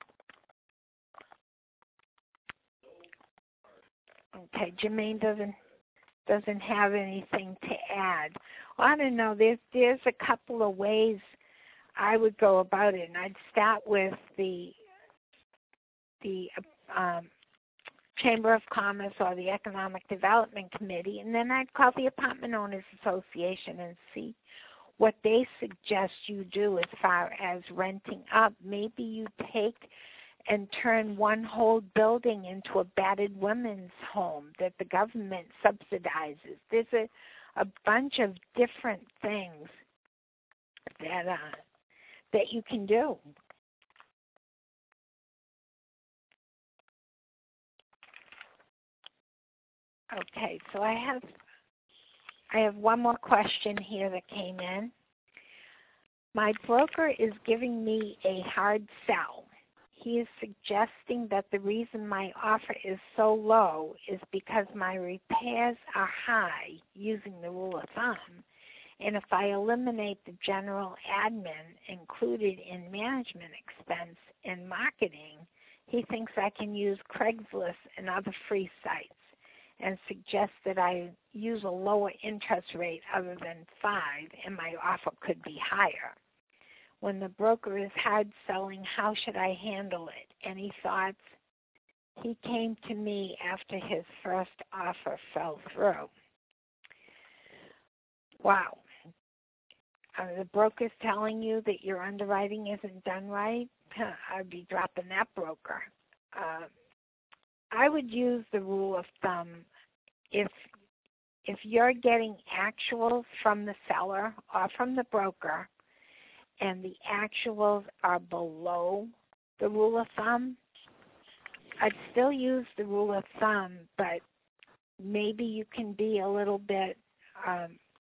Okay, Jermaine doesn't doesn't have anything to add. Well, I don't know. There's, there's a couple of ways I would go about it, and I'd start with the the um, Chamber of Commerce or the Economic Development Committee, and then I'd call the Apartment Owners Association and see what they suggest you do as far as renting up. Maybe you take and turn one whole building into a battered women's home that the government subsidizes. There's a, a bunch of different things that uh, that you can do. Okay, so I have I have one more question here that came in. My broker is giving me a hard sell. He is suggesting that the reason my offer is so low is because my repairs are high, using the rule of thumb, and if I eliminate the general admin included in management expense and marketing, he thinks I can use Craigslist and other free sites, and suggests that I use a lower interest rate other than five, and my offer could be higher. When the broker is hard selling, how should I handle it? Any thoughts? He came to me after his first offer fell through. Wow. Are the brokers telling you that your underwriting isn't done right? I'd be dropping that broker. Uh, I would use the rule of thumb. If if you're getting actuals from the seller or from the broker, and the actuals are below the rule of thumb, I'd still use the rule of thumb, but maybe you can be a little bit um,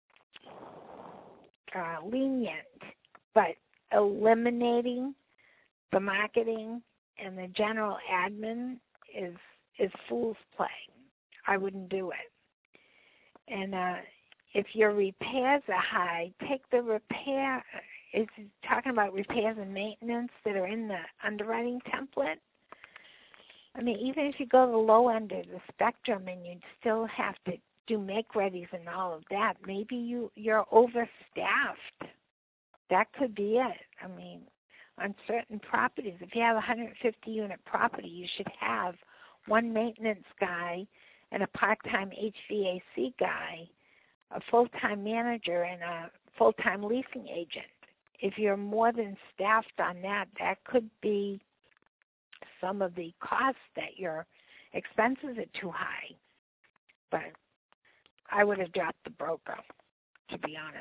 uh, lenient, but eliminating the marketing and the general admin is is fool's play. I wouldn't do it. And uh, if your repairs are high, take the repair. Is talking about repairs and maintenance that are in the underwriting template. I mean, even if you go to the low end of the spectrum and you still have to do make-readies and all of that, maybe you, you're overstaffed. That could be it. I mean, on certain properties, if you have a one hundred fifty unit property, you should have one maintenance guy and a part-time H V A C guy, a full-time manager, and a full-time leasing agent. If you're more than staffed on that, that could be some of the costs that your expenses are too high. But I would have dropped the broker, to be honest.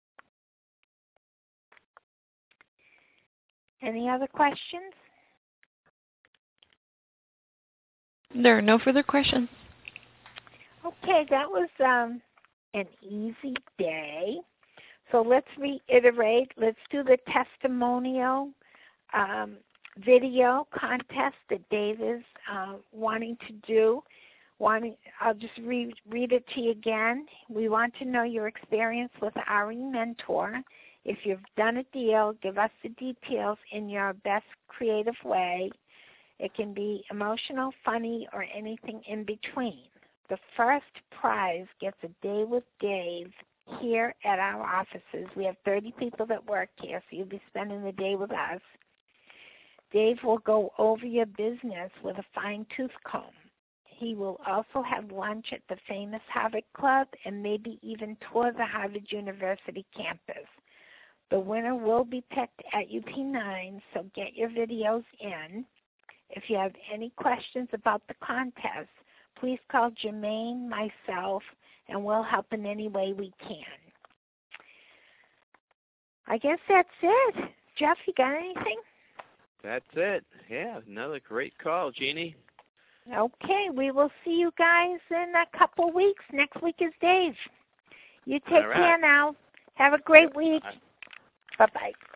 Any other questions? There are no further questions. Okay, that was um, an easy day. So let's reiterate. Let's do the testimonial um, video contest that Dave is uh, wanting to do. Wanting, I'll just read, read it to you again. We want to know your experience with our mentor. If you've done a deal, give us the details in your best creative way. It can be emotional, funny, or anything in between. The first prize gets a day with Dave here at our offices. We have thirty people that work here, so you'll be spending the day with us. Dave will go over your business with a fine-tooth comb. He will also have lunch at the famous Harvard Club and maybe even tour the Harvard University campus. The winner will be picked at U P nine, so get your videos in. If you have any questions about the contest, please call Jermaine, myself, and we'll help in any way we can. I guess that's it. Jeff, you got anything? That's it. Yeah, another great call, Jeannie. Okay, we will see you guys in a couple weeks. Next week is Dave. You take All right. care now. Have a great week. Bye-bye.